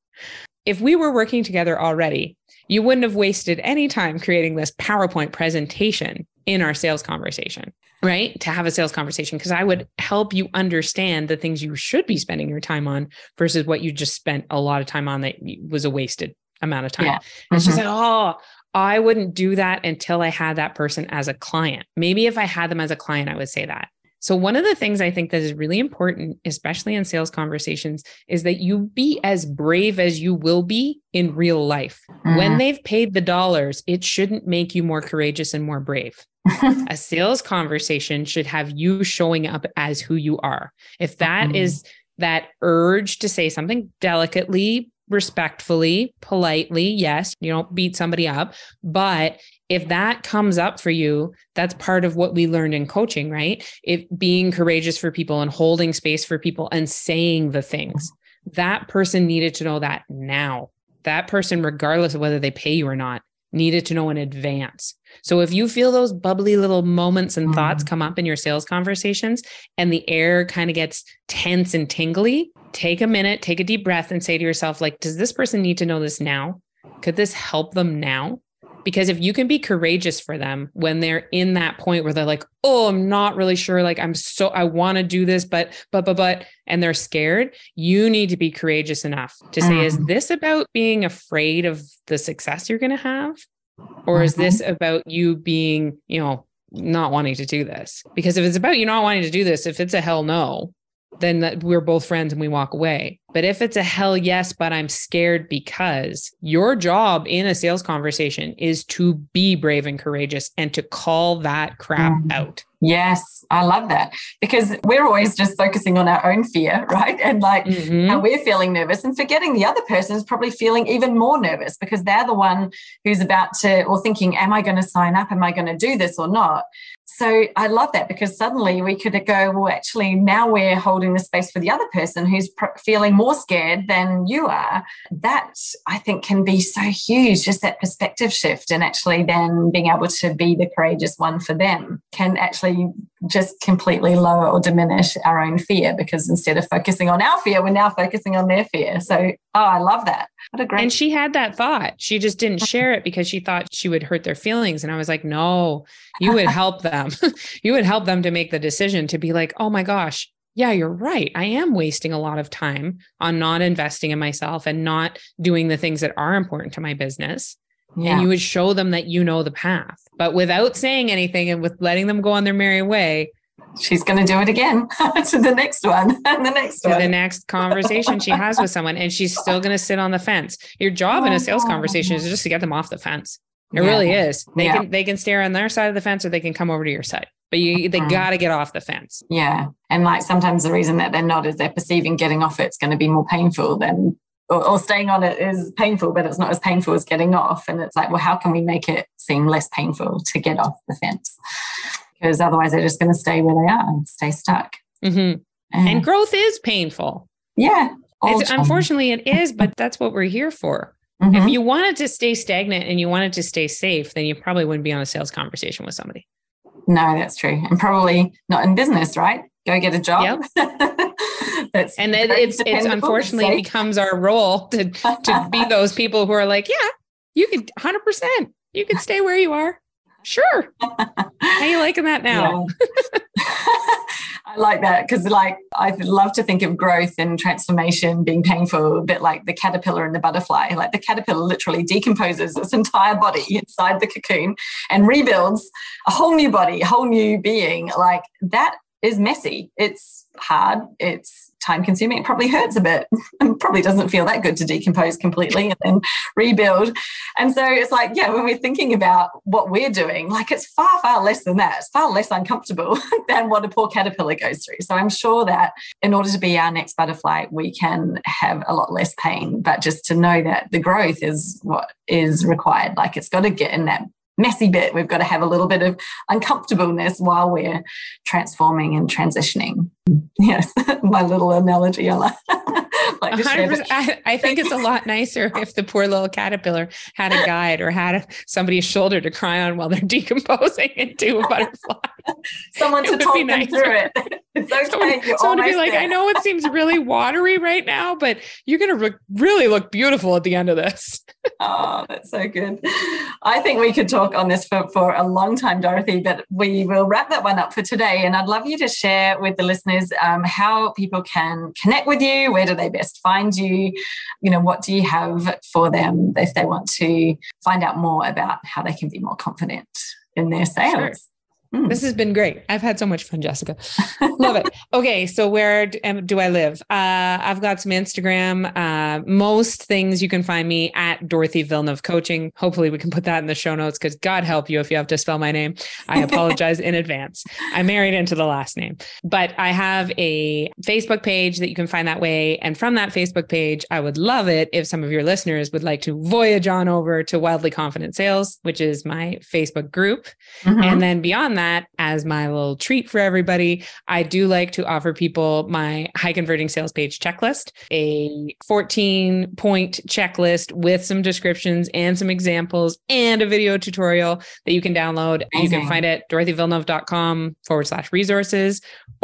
if we were working together already, you wouldn't have wasted any time creating this PowerPoint presentation in our sales conversation, right? To have a sales conversation, because I would help you understand the things you should be spending your time on versus what you just spent a lot of time on that was a wasted amount of time. Yeah. And she Mhm. said, oh, I wouldn't do that until I had that person as a client. Maybe if I had them as a client, I would say that. So one of the things I think that is really important, especially in sales conversations, is that you be as brave as you will be in real life. Mm. When they've paid the dollars, it shouldn't make you more courageous and more brave. A sales conversation should have you showing up as who you are. If that Mm. is that urge to say something delicately, respectfully, politely, yes, you don't beat somebody up, but if that comes up for you, that's part of what we learned in coaching, right? If being courageous for people and holding space for people and saying the things, that person needed to know that now. That person, regardless of whether they pay you or not, needed to know in advance. So if you feel those bubbly little moments and Mm. thoughts come up in your sales conversations and the air kind of gets tense and tingly, take a minute, take a deep breath and say to yourself, like, does this person need to know this now? Could this help them now? Because if you can be courageous for them when they're in that point where they're like, oh, I'm not really sure. Like, I'm so, I want to do this, but, but, but, but, and they're scared, you need to be courageous enough to say, Mm. is this about being afraid of the success you're going to have? Or is this about you being, you know, not wanting to do this? Because if it's about you not wanting to do this, if it's a hell no, then that we're both friends and we walk away. But if it's a hell yes, but I'm scared, because your job in a sales conversation is to be brave and courageous and to call that crap Mm. out. Yes, I love that, because we're always just focusing on our own fear, right? And like Mhm. how we're feeling nervous and forgetting the other person is probably feeling even more nervous because they're the one who's about to, or thinking, am I going to sign up? Am I going to do this or not? So I love that, because suddenly we could go, well, actually, now we're holding the space for the other person who's pr- feeling more scared than you are. That, I think, can be so huge, just that perspective shift, and actually then being able to be the courageous one for them can actually just completely lower or diminish our own fear, because instead of focusing on our fear, we're now focusing on their fear. So, oh, I love that. What a great... And she had that thought. She just didn't share it because she thought she would hurt their feelings. And I was like, no, you would help them. You would help them to make the decision to be like, oh my gosh, yeah, you're right. I am wasting a lot of time on not investing in myself and not doing the things that are important to my business. Yeah. And you would show them that you know the path, but without saying anything and with letting them go on their merry way. She's going to do it again to the next one and the next to one. the next conversation she has with someone, and she's still going to sit on the fence. Your job in a sales conversation is just to get them off the fence. It yeah. really is. They yeah. can they can stay on their side of the fence, or they can come over to your side. But you they mm-hmm. got to get off the fence. Yeah, and like sometimes the reason that they're not is they're perceiving getting off it's going to be more painful than. Or, or staying on it is painful, but it's not as painful as getting off. And it's like, well, how can we make it seem less painful to get off the fence? Because otherwise they're just going to stay where they are and stay stuck. Mm-hmm. And, and growth is painful. Yeah. It's, unfortunately, it is, but that's what we're here for. Mm-hmm. If you wanted to stay stagnant and you wanted to stay safe, then you probably wouldn't be on a sales conversation with somebody. No, that's true. And probably not in business, right? Go get a job. Yep. That's and then it's it's unfortunately it becomes our role to to be those people who are like, yeah, you could one hundred percent. You could stay where you are. Sure. How are you liking that now? Yeah. I like that, because like I love to think of growth and transformation being painful, a bit like the caterpillar and the butterfly. Like the caterpillar literally decomposes its entire body inside the cocoon and rebuilds a whole new body, a whole new being. Like that is messy. It's hard. It's time consuming. It probably hurts a bit. It probably doesn't feel that good to decompose completely and then rebuild. And so it's like, yeah, when we're thinking about what we're doing, like it's far, far less than that. It's far less uncomfortable than what a poor caterpillar goes through. So I'm sure that in order to be our next butterfly, we can have a lot less pain, but just to know that the growth is what is required. Like it's got to get in that messy bit. We've got to have a little bit of uncomfortableness while we're transforming and transitioning. Yes, my little analogy. I like. Like I, I think it's a lot nicer if the poor little caterpillar had a guide or had a, somebody's shoulder to cry on while they're decomposing into a butterfly. Someone to talk them nicer. through it. It's okay. Someone, You're someone to be like, there. I know it seems really watery right now, but you're going to re- really look beautiful at the end of this. Oh, that's so good. I think we could talk on this for, for a long time, Dorothy, but we will wrap that one up for today. And I'd love you to share with the listeners um, how people can connect with you. Where do they best find you? You know, what do you have for them if they want to find out more about how they can be more confident in their sales? Sure. This has been great. I've had so much fun, Jessica. Love it. Okay. So where do, um, do I live? Uh, I've got some Instagram. Uh, most things you can find me at Dorothy Villeneuve Coaching. Hopefully we can put that in the show notes because God help you if you have to spell my name. I apologize in advance. I married into the last name. But I have a Facebook page that you can find that way. And from that Facebook page, I would love it if some of your listeners would like to voyage on over to Wildly Confident Sales, which is my Facebook group. Mm-hmm. And then beyond that, That as my little treat for everybody, I do like to offer people my high converting sales page checklist, a fourteen point checklist with some descriptions and some examples and a video tutorial that you can download. Amazing. You can find it dorothyvilleneuve.com forward slash resources,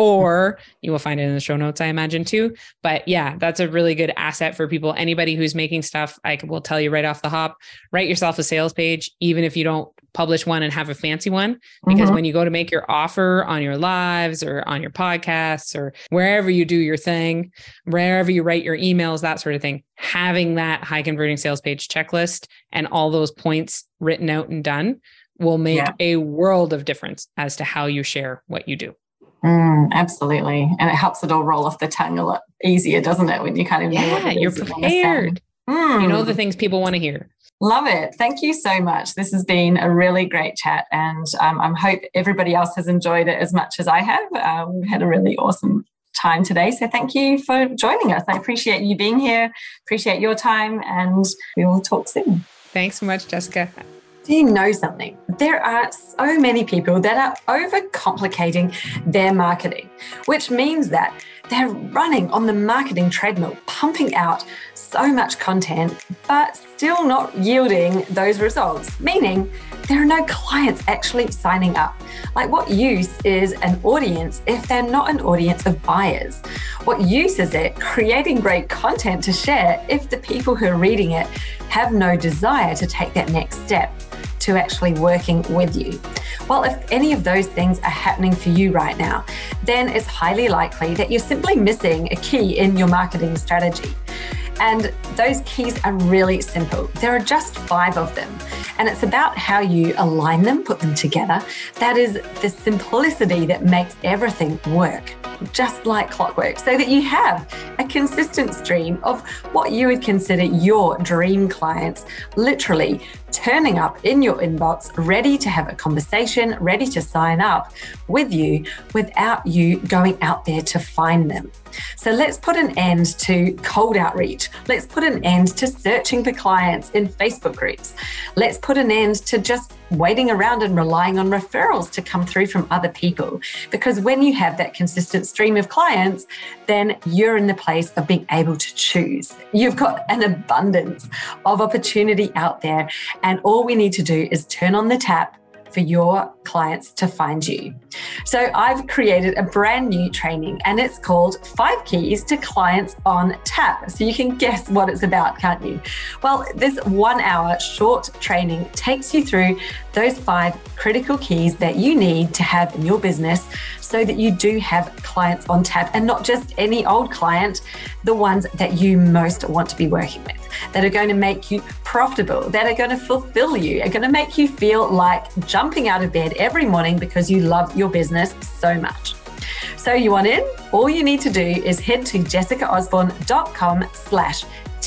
or you will find it in the show notes, I imagine too. But yeah, that's a really good asset for people. Anybody who's making stuff, I will tell you right off the hop, write yourself a sales page, even if you don't publish one and have a fancy one, because mm-hmm. when you go to make your offer on your lives or on your podcasts or wherever you do your thing, wherever you write your emails, that sort of thing, having that high converting sales page checklist and all those points written out and done will make yeah. a world of difference as to how you share what you do. Mm, absolutely. And it helps it all roll off the tongue a lot easier, doesn't it? When you kind of know yeah, what it you're is prepared. You, mm. you know the things people want to hear. Love it. Thank you so much. This has been a really great chat, and um, I hope everybody else has enjoyed it as much as I have. Um, we've had a really awesome time today. So thank you for joining us. I appreciate you being here, appreciate your time, and we will talk soon. Thanks so much, Jessica. Do you know something? There are so many people that are overcomplicating their marketing, which means that they're running on the marketing treadmill, pumping out so much content, but still not yielding those results, meaning there are no clients actually signing up. Like, what use is an audience if they're not an audience of buyers? What use is it creating great content to share if the people who are reading it have no desire to take that next step to actually working with you? Well, if any of those things are happening for you right now, then it's highly likely that you're simply missing a key in your marketing strategy. And those keys are really simple. There are just five of them. And it's about how you align them, put them together. That is the simplicity that makes everything work, just like clockwork, so that you have a consistent stream of what you would consider your dream clients literally turning up in your inbox, ready to have a conversation, ready to sign up with you without you going out there to find them. So let's put an end to cold outreach. Let's put an end to searching for clients in Facebook groups. Let's put an end to just waiting around and relying on referrals to come through from other people. Because when you have that consistent stream of clients, then you're in the place of being able to choose. You've got an abundance of opportunity out there, and all we need to do is turn on the tap for your clients to find you. So I've created a brand new training, and it's called Five Keys to Clients on Tap. So you can guess what it's about, can't you? Well, this one hour short training takes you through those five critical keys that you need to have in your business so that you do have clients on tap, and not just any old client, the ones that you most want to be working with, that are going to make you profitable, that are going to fulfill you, are going to make you feel like jumping out of bed every morning because you love your business so much. So you want in? All you need to do is head to jessicaosborne.com slash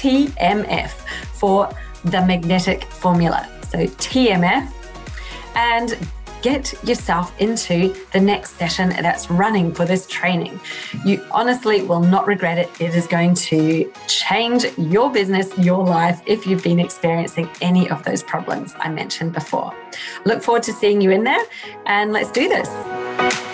TMF for the magnetic formula. So T M F, and get yourself into the next session that's running for this training. You honestly will not regret it. It is going to change your business, your life, if you've been experiencing any of those problems I mentioned before. Look forward to seeing you in there, and let's do this.